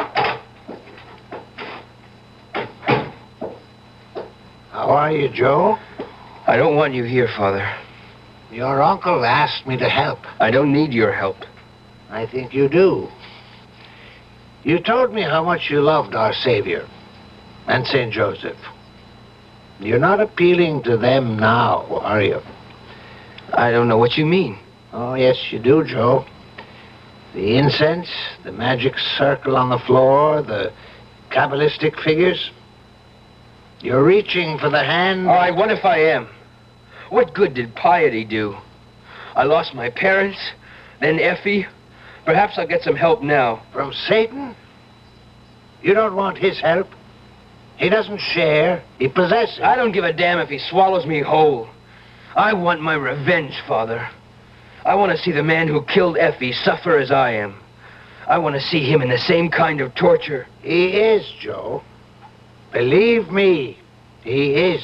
P: How are you, Joe?
O: I don't want you here, Father.
P: Your uncle asked me to help.
O: I don't need your help.
P: I think you do. You told me how much you loved our Savior and Saint Joseph. You're not appealing to them now, are you?
O: I don't know what you mean.
P: Oh, yes, you do, Joe. The incense, the magic circle on the floor, the Kabbalistic figures. You're reaching for the hand...
O: All right, what if I am? What good did piety do? I lost my parents, then Effie. Perhaps I'll get some help now.
P: From Satan? You don't want his help? He doesn't share. He possesses.
O: I don't give a damn if he swallows me whole. I want my revenge, Father. I want to see the man who killed Effie suffer as I am. I want to see him in the same kind of torture.
P: He is, Joe. Believe me, he is.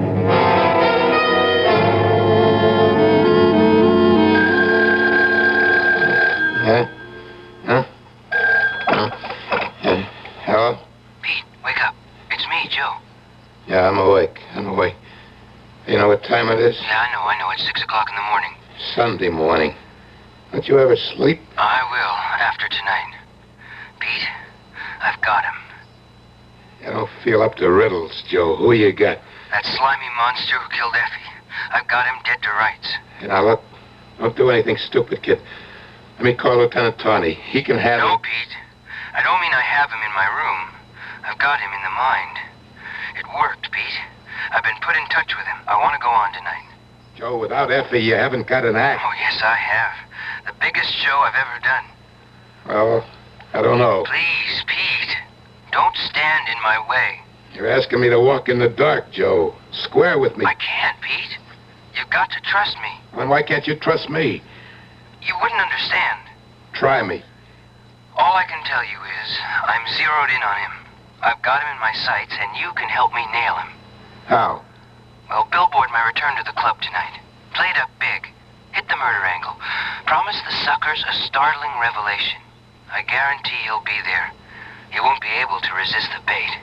A: Huh? Huh? Huh? Uh, hello?
O: Pete, wake up. It's me, Joe.
A: Yeah, I'm awake. I'm awake. You know what time it is?
O: Yeah, I know, I know. It's six o'clock in the morning.
A: Sunday morning. Don't you ever sleep?
O: I will, after tonight. Pete, I've got him.
A: You don't feel up to riddles, Joe. Who you got?
O: That slimy monster who killed Effie. I've got him dead to rights.
A: You know, look, don't do anything stupid, kid. Let me call Lieutenant Tawney. He can handle...
O: No, Pete. I don't mean I have him in my room. I've got him in the mind. It worked, Pete. I've been put in touch with him. I want to go on tonight.
A: Joe, without Effie, you haven't got an act.
O: Oh, yes, I have. The biggest show I've ever done.
A: Well, I don't know.
O: Please, Pete. Don't stand in my way.
A: You're asking me to walk in the dark, Joe. Square with me.
O: I can't, Pete. You've got to trust me.
A: Then why can't you trust me?
O: You wouldn't understand.
A: Try me.
O: All I can tell you is I'm zeroed in on him. I've got him in my sights, and you can help me nail him.
A: How?
O: Well, billboard my return to the club tonight. Play it up big. Hit the murder angle. Promise the suckers a startling revelation. I guarantee he'll be there. He won't be able to resist the bait.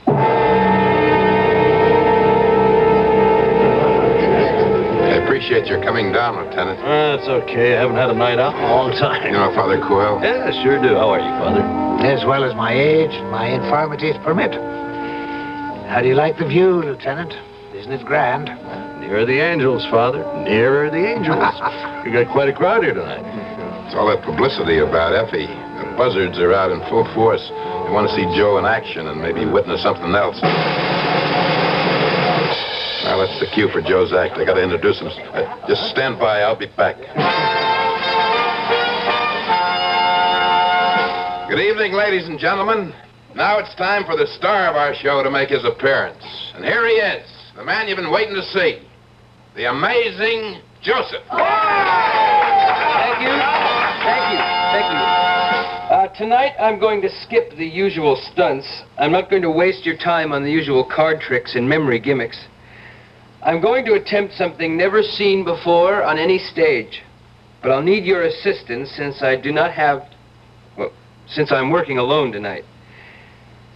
A: I appreciate your coming down, Lieutenant.
U: That's okay. I haven't had a night out in a long time.
A: You know Father Coyle?
U: Yeah, sure do. How are you, Father?
P: As well as my age and my infirmities permit. How do you like the view, Lieutenant? Isn't it grand?
U: Nearer the angels, Father. Nearer the angels. You got quite a crowd here tonight.
A: It's all that publicity about Effie. The buzzards are out in full force. They want to see Joe in action and maybe witness something else. Now, that's the cue for Joe's act. I got to introduce him. Uh, just stand by. I'll be back. Good evening, ladies and gentlemen. Now it's time for the star of our show to make his appearance. And here he is, the man you've been waiting to see. The amazing Joseph.
O: Thank you. Thank you. Thank you. Uh, tonight, I'm going to skip the usual stunts. I'm not going to waste your time on the usual card tricks and memory gimmicks. I'm going to attempt something never seen before on any stage. But I'll need your assistance since I do not have... Well, since I'm working alone tonight.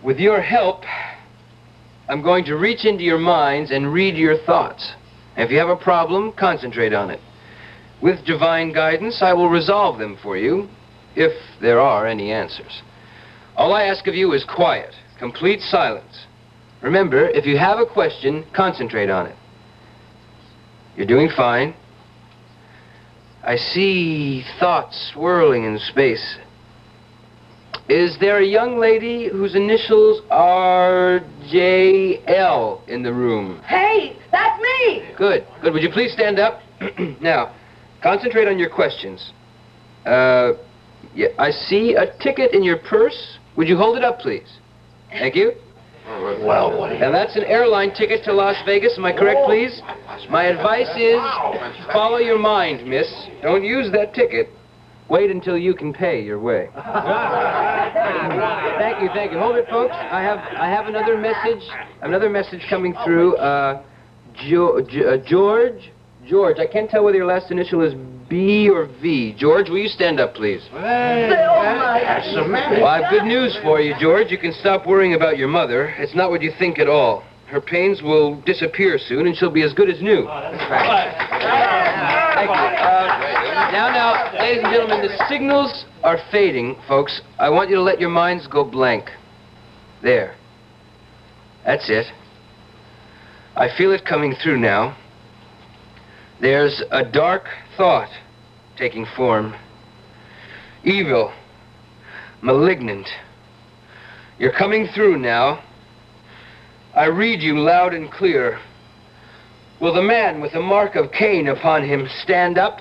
O: With your help, I'm going to reach into your minds and read your thoughts. If you have a problem, concentrate on it. With divine guidance, I will resolve them for you, if there are any answers. All I ask of you is quiet, complete silence. Remember, if you have a question, concentrate on it. You're doing fine. I see thoughts swirling in space. Is there a young lady whose initials are J L in the room?
F: Hey, that's me!
O: Good, good. Would you please stand up? Now, concentrate on your questions. Uh, yeah, I see a ticket in your purse. Would you hold it up, please? Thank you.
U: Well, what do you...
O: Now, that's an airline ticket to Las Vegas. Am I correct, please? My advice is follow your mind, miss. Don't use that ticket. Wait until you can pay your way. Thank you, thank you. Hold it, folks. I have, I have another message. Another message coming through. Uh, jo jo uh, George, George. I can't tell whether your last initial is B or V. George, will you stand up, please?
U: That's the man.
O: Well, I have good news for you, George. You can stop worrying about your mother. It's not what you think at all. Her pains will disappear soon, and she'll be as good as new. Thank you. Uh, now, now, ladies and gentlemen, the signals are fading, folks. I want you to let your minds go blank. There. That's it. I feel it coming through now. There's a dark thought taking form. Evil. Malignant. You're coming through now. I read you loud and clear. Will the man with the mark of Cain upon him stand up?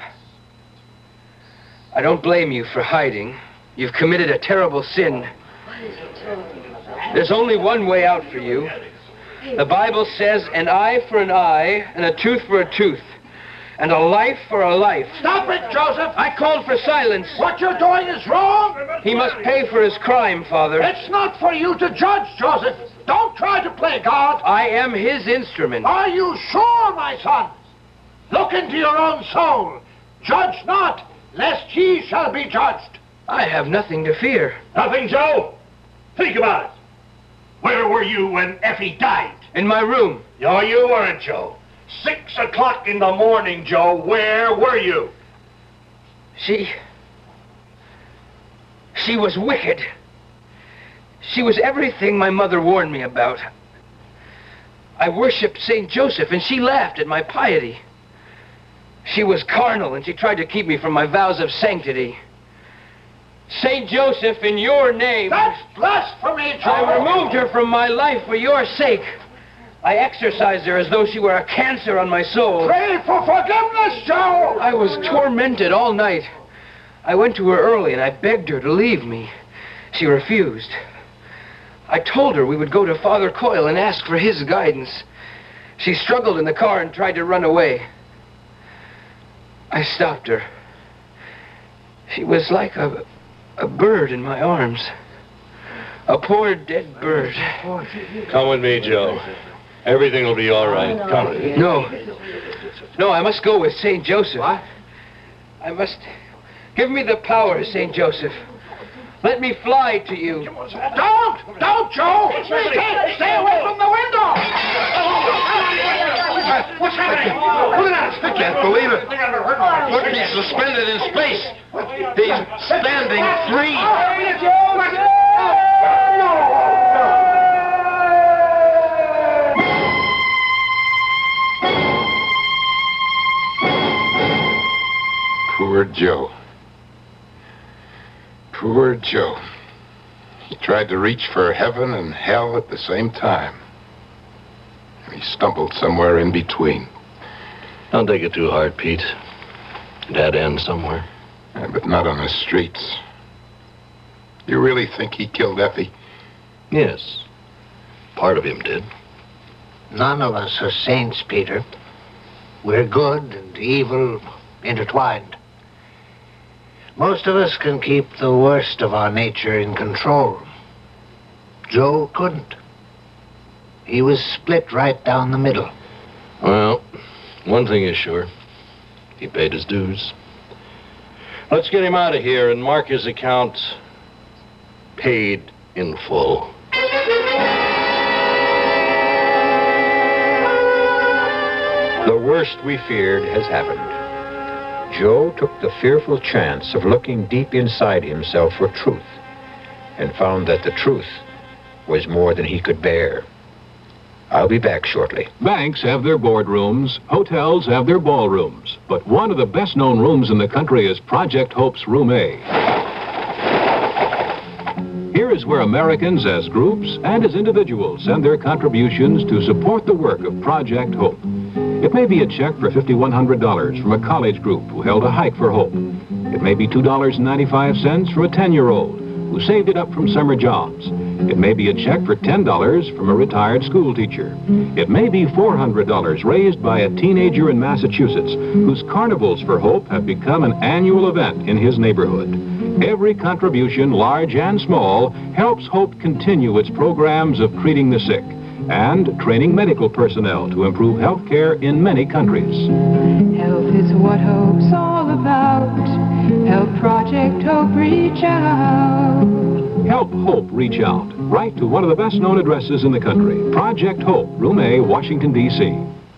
O: I don't blame you for hiding. You've committed a terrible sin. There's only one way out for you. The Bible says an eye for an eye and a tooth for a tooth and a life for a life.
U: Stop it, Joseph!
O: I called for silence.
U: What you're doing is wrong!
O: He must pay for his crime, Father.
U: It's not for you to judge, Joseph. Don't try to play God.
O: I am his instrument.
U: Are you sure, my son? Look into your own soul. Judge not, lest ye shall be judged.
O: I have nothing to fear.
U: Nothing, Joe? Think about it. Where were you when Effie died?
O: In my room.
U: No, you weren't, Joe. Six o'clock in the morning, Joe. Where were you?
O: She... She was wicked. She was everything my mother warned me about. I worshipped Saint Joseph, and she laughed at my piety. She was carnal, and she tried to keep me from my vows of sanctity. Saint Joseph, in your name...
U: That's blasphemy, Joe!
O: I removed her from my life for your sake. I exorcised her as though she were a cancer on my soul.
U: Pray for forgiveness, Joe!
O: I was tormented all night. I went to her early, and I begged her to leave me. She refused. I told her we would go to Father Coyle and ask for his guidance. She struggled in the car and tried to run away. I stopped her. She was like a, a bird in my arms. A poor dead bird.
U: Come with me, Joe. Everything will be all right. Come.
O: No. No, I must go with Saint Joseph. What? I must... Give me the power, Saint Joseph. Let me fly to you.
U: Don't! Don't, Joe! Stay away from the window! What's happening? Look at that!
A: I can't believe it. Look, he's suspended in space. He's standing free. Poor Joe. Poor Joe. He tried to reach for heaven and hell at the same time. And he stumbled somewhere in between.
U: Don't take it too hard, Pete. It had to end somewhere.
A: Yeah, but not on the streets. You really think he killed Effie?
U: Yes. Part of him did.
P: None of us are saints, Peter. We're good and evil intertwined. Most of us can keep the worst of our nature in control. Joe couldn't. He was split right down the middle.
U: Well, one thing is sure. He paid his dues. Let's get him out of here and mark his account paid in full.
N: The worst we feared has happened. Joe took the fearful chance of looking deep inside himself for truth and found that the truth was more than he could bear. I'll be back shortly.
I: Banks have their boardrooms, hotels have their ballrooms, but one of the best-known rooms in the country is Project Hope's Room A. Here is where Americans as groups and as individuals send their contributions to support the work of Project Hope. It may be a check for five thousand one hundred dollars from a college group who held a hike for hope. It may be two dollars and ninety-five cents from a ten-year-old who saved it up from summer jobs. It may be a check for ten dollars from a retired school teacher. It may be four hundred dollars raised by a teenager in Massachusetts whose Carnivals for Hope have become an annual event in his neighborhood. Every contribution, large and small, helps Hope continue its programs of treating the sick and training medical personnel to improve health care in many countries.
J: Health is what hope's all about. Help Project Hope reach out.
I: Help Hope reach out. Write to one of the best-known addresses in the country. Project Hope, Room A, Washington, D C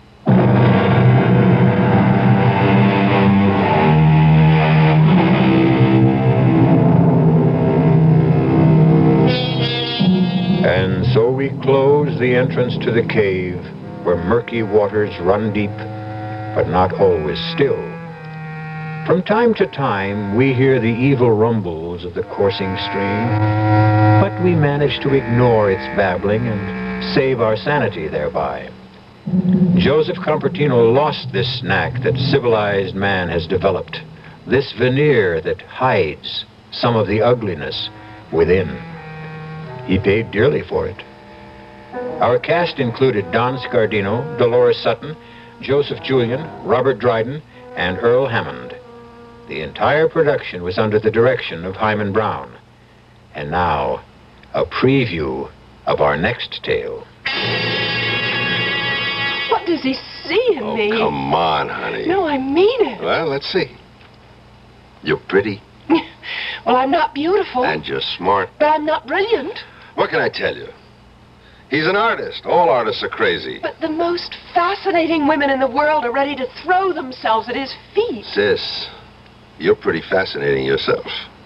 N: And so we close the entrance to the cave, where murky waters run deep, but not always still. From time to time, we hear the evil rumbles of the coursing stream, but we manage to ignore its babbling and save our sanity thereby. Joseph Compertino lost this snack that civilized man has developed, this veneer that hides some of the ugliness within. He paid dearly for it. Our cast included Don Scardino, Dolores Sutton, Joseph Julian, Robert Dryden, and Earl Hammond. The entire production was under the direction of Hyman Brown. And now, a preview of our next tale.
T: What does he see in
A: Oh,
T: me?
A: come on, honey.
T: No, I mean it.
A: Well, let's see. You're pretty.
T: Well, I'm not beautiful.
A: And you're smart.
T: But I'm not brilliant.
A: What can I tell you? He's an artist. All artists are crazy.
T: But the most fascinating women in the world are ready to throw themselves at his feet.
A: Sis, you're pretty fascinating yourself.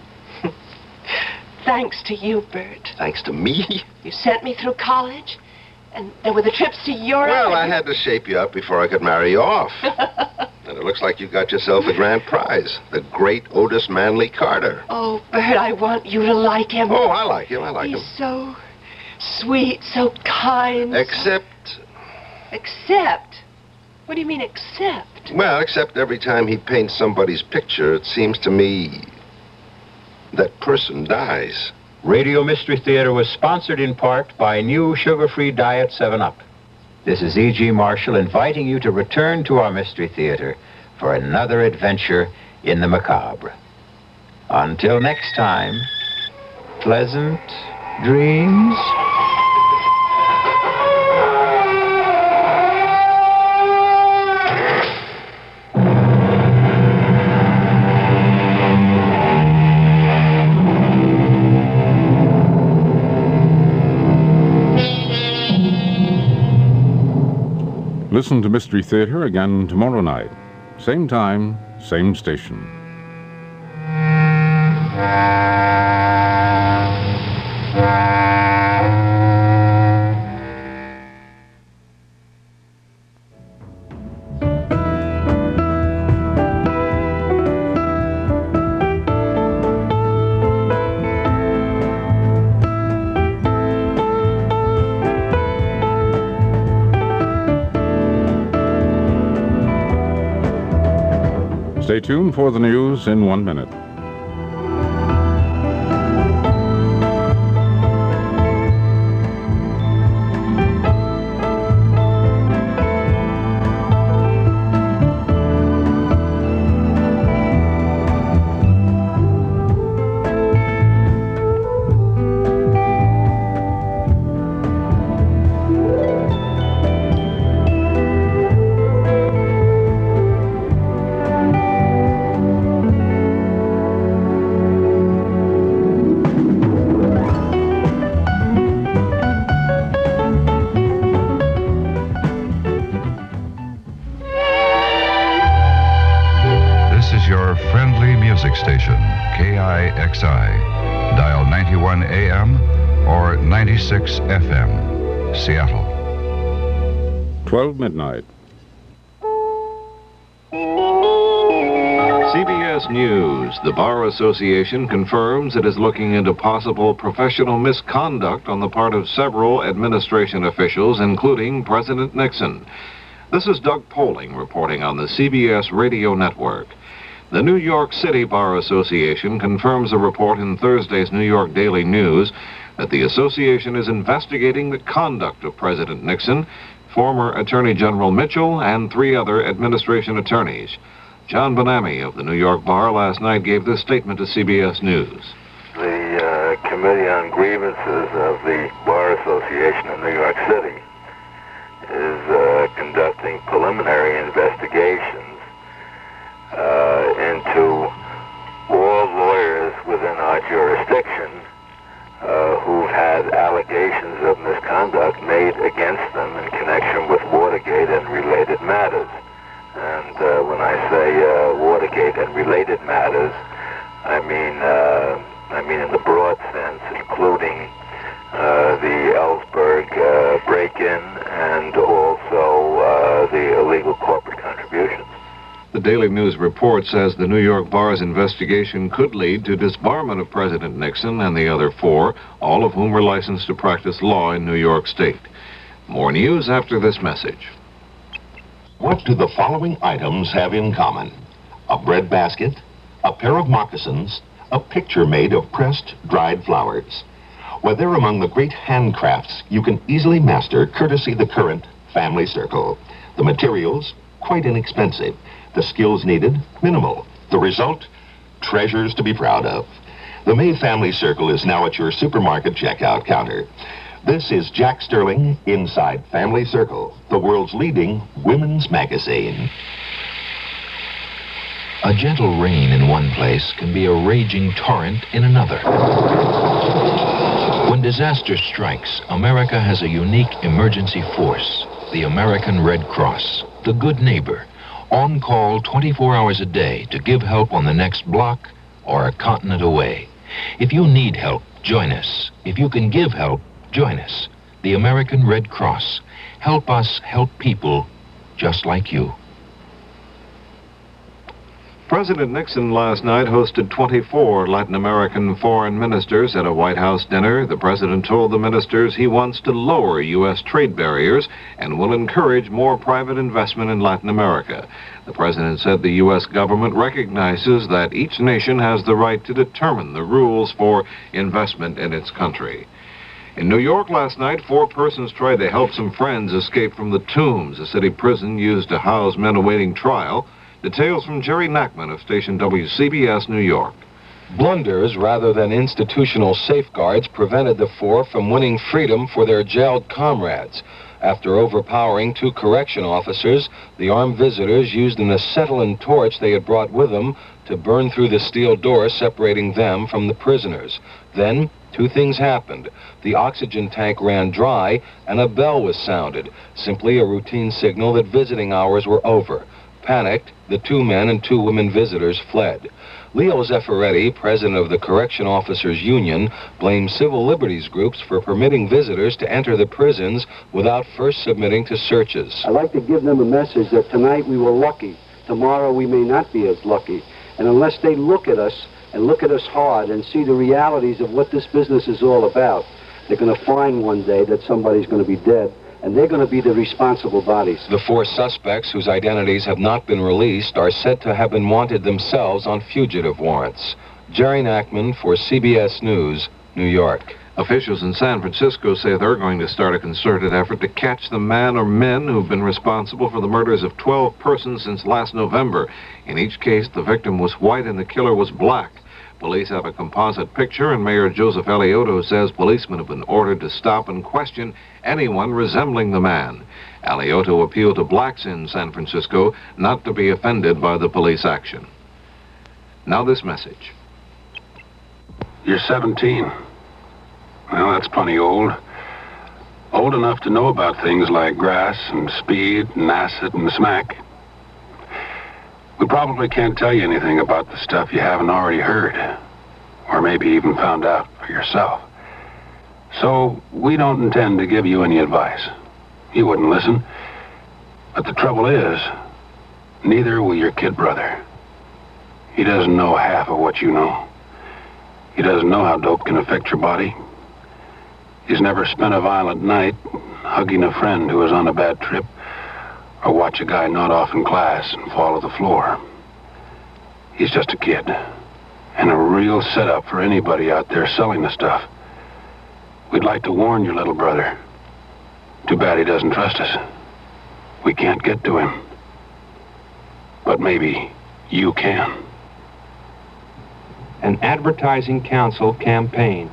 T: Thanks to you, Bert.
A: Thanks to me?
T: You sent me through college, and there were the trips to Europe.
A: Well, I had to shape you up before I could marry you off. And it looks like you got yourself the grand prize, the great Otis Manley Carter.
T: Oh, Bert, I want you to like him.
A: Oh, I like him. I like
T: He's
A: him.
T: so sweet, so kind.
A: Except,
T: Except? What do you mean, except?
A: well, except every time he paints somebody's picture, it seems to me that person dies.
N: Radio Mystery Theater was sponsored in part by new sugar-free Diet seven up. This is E G. Marshall inviting you to return to our Mystery Theater for another adventure in the macabre. Until next time, pleasant dreams.
B: Listen to Mystery Theater again tomorrow night. Same time, same station. Stay tuned for the news in one minute.
Y: X I. Dial ninety-one A M or ninety-six F M, Seattle.
B: twelve midnight.
I: C B S News. The Bar Association confirms it is looking into possible professional misconduct on the part of several administration officials, including President Nixon. This is Doug Poling reporting on the C B S radio network. The New York City Bar Association confirms a report in Thursday's New York Daily News that the association is investigating the conduct of President Nixon, former Attorney General Mitchell, and three other administration attorneys. John Bonami of the New York Bar last night gave this statement to C B S News.
C: The uh, Committee on Grievances of the Bar Association of New York City is uh, conducting preliminary investigations uh, into all lawyers within our jurisdiction uh, who've had allegations of misconduct made against them in connection with Watergate and related matters. And uh, when I say uh, Watergate and related matters, I mean uh, I mean in the broad sense, including uh, the Ellsberg uh, break-in and also uh, the illegal corporate contributions.
I: The Daily News report says the New York Bar's investigation could lead to disbarment of President Nixon and the other four, all of whom were licensed to practice law in New York State. More news after this message.
K: What do the following items have in common? A bread basket, a pair of moccasins, a picture made of pressed, dried flowers. Well, they're among the great handcrafts you can easily master courtesy the current Family Circle. The materials, quite inexpensive. The skills needed, minimal. The result, treasures to be proud of. The May Family Circle is now at your supermarket checkout counter. This is Jack Sterling inside Family Circle, the world's leading women's magazine.
R: A gentle rain in one place can be a raging torrent in another. When disaster strikes, America has a unique emergency force, the American Red Cross, the good neighbor, on call twenty-four hours a day to give help on the next block or a continent away. If you need help, join us. If you can give help, join us. The American Red Cross. Help us help people just like you.
I: President Nixon last night hosted twenty-four Latin American foreign ministers at a White House dinner. The president told the ministers he wants to lower U S trade barriers and will encourage more private investment in Latin America. The president said the U S government recognizes that each nation has the right to determine the rules for investment in its country. In New York last night, four persons tried to help some friends escape from the Tombs, a city prison used to house men awaiting trial. Details from Jerry Nachman of station W C B S New York.
L: Blunders rather than institutional safeguards prevented the four from winning freedom for their jailed comrades. After overpowering two correction officers, the armed visitors used an acetylene torch they had brought with them to burn through the steel door separating them from the prisoners. Then, two things happened. The oxygen tank ran dry and a bell was sounded, simply a routine signal that visiting hours were over. Panicked, the two men and two women visitors fled. Leo Zaffaretti, president of the Correction Officers Union, blamed civil liberties groups for permitting visitors to enter the prisons without first submitting to searches.
M: I'd like to give them a message that tonight we were lucky. Tomorrow we may not be as lucky. And unless they look at us and look at us hard and see the realities of what this business is all about, they're going to find one day that somebody's going to be dead. And they're going to be the responsible bodies.
L: The four suspects, whose identities have not been released, are said to have been wanted themselves on fugitive warrants. Jerry Nachman for C B S News, New York.
I: Officials in San Francisco say they're going to start a concerted effort to catch the man or men who've been responsible for the murders of twelve persons since last November. In each case, the victim was white and the killer was black. Police have a composite picture, and Mayor Joseph Alioto says policemen have been ordered to stop and question anyone resembling the man. Alioto appealed to blacks in San Francisco not to be offended by the police action. Now this message.
Q: You're seventeen. Well, that's plenty old. Old enough to know about things like grass and speed and acid and smack. We probably can't tell you anything about the stuff you haven't already heard. or maybe even found out for yourself. So we don't intend to give you any advice. You wouldn't listen. But the trouble is, neither will your kid brother. He doesn't know half of what you know. He doesn't know how dope can affect your body. He's never spent a violent night hugging a friend who was on a bad trip, or watch a guy nod off in class and fall to the floor. He's just a kid, and a real setup for anybody out there selling the stuff. We'd like to warn your little brother. Too bad he doesn't trust us. We can't get to him. But maybe you can.
L: An Advertising Council campaign.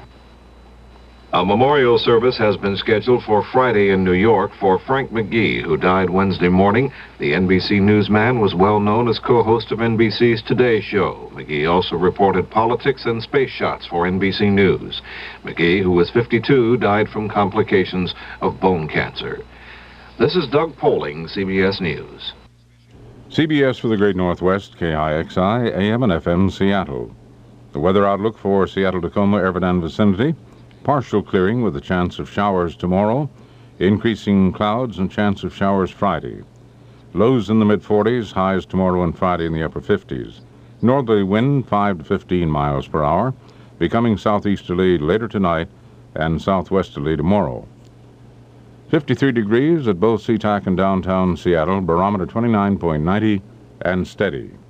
I: A memorial service has been scheduled for Friday in New York for Frank McGee, who died Wednesday morning. The N B C newsman was well known as co-host of N B C's Today Show. McGee also reported politics and space shots for N B C News. McGee, who was fifty-two, died from complications of bone cancer. This is Doug Poling, C B S News.
B: C B S for the Great Northwest, K I X I, A M and F M, Seattle. The weather outlook for Seattle-Tacoma, Everett, and vicinity. Partial clearing with a chance of showers tomorrow. Increasing clouds and chance of showers Friday. Lows in the mid forties, highs tomorrow and Friday in the upper fifties. Northerly wind five to fifteen miles per hour, becoming southeasterly later tonight and southwesterly tomorrow. fifty-three degrees at both SeaTac and downtown Seattle, barometer twenty-nine point nine zero and steady.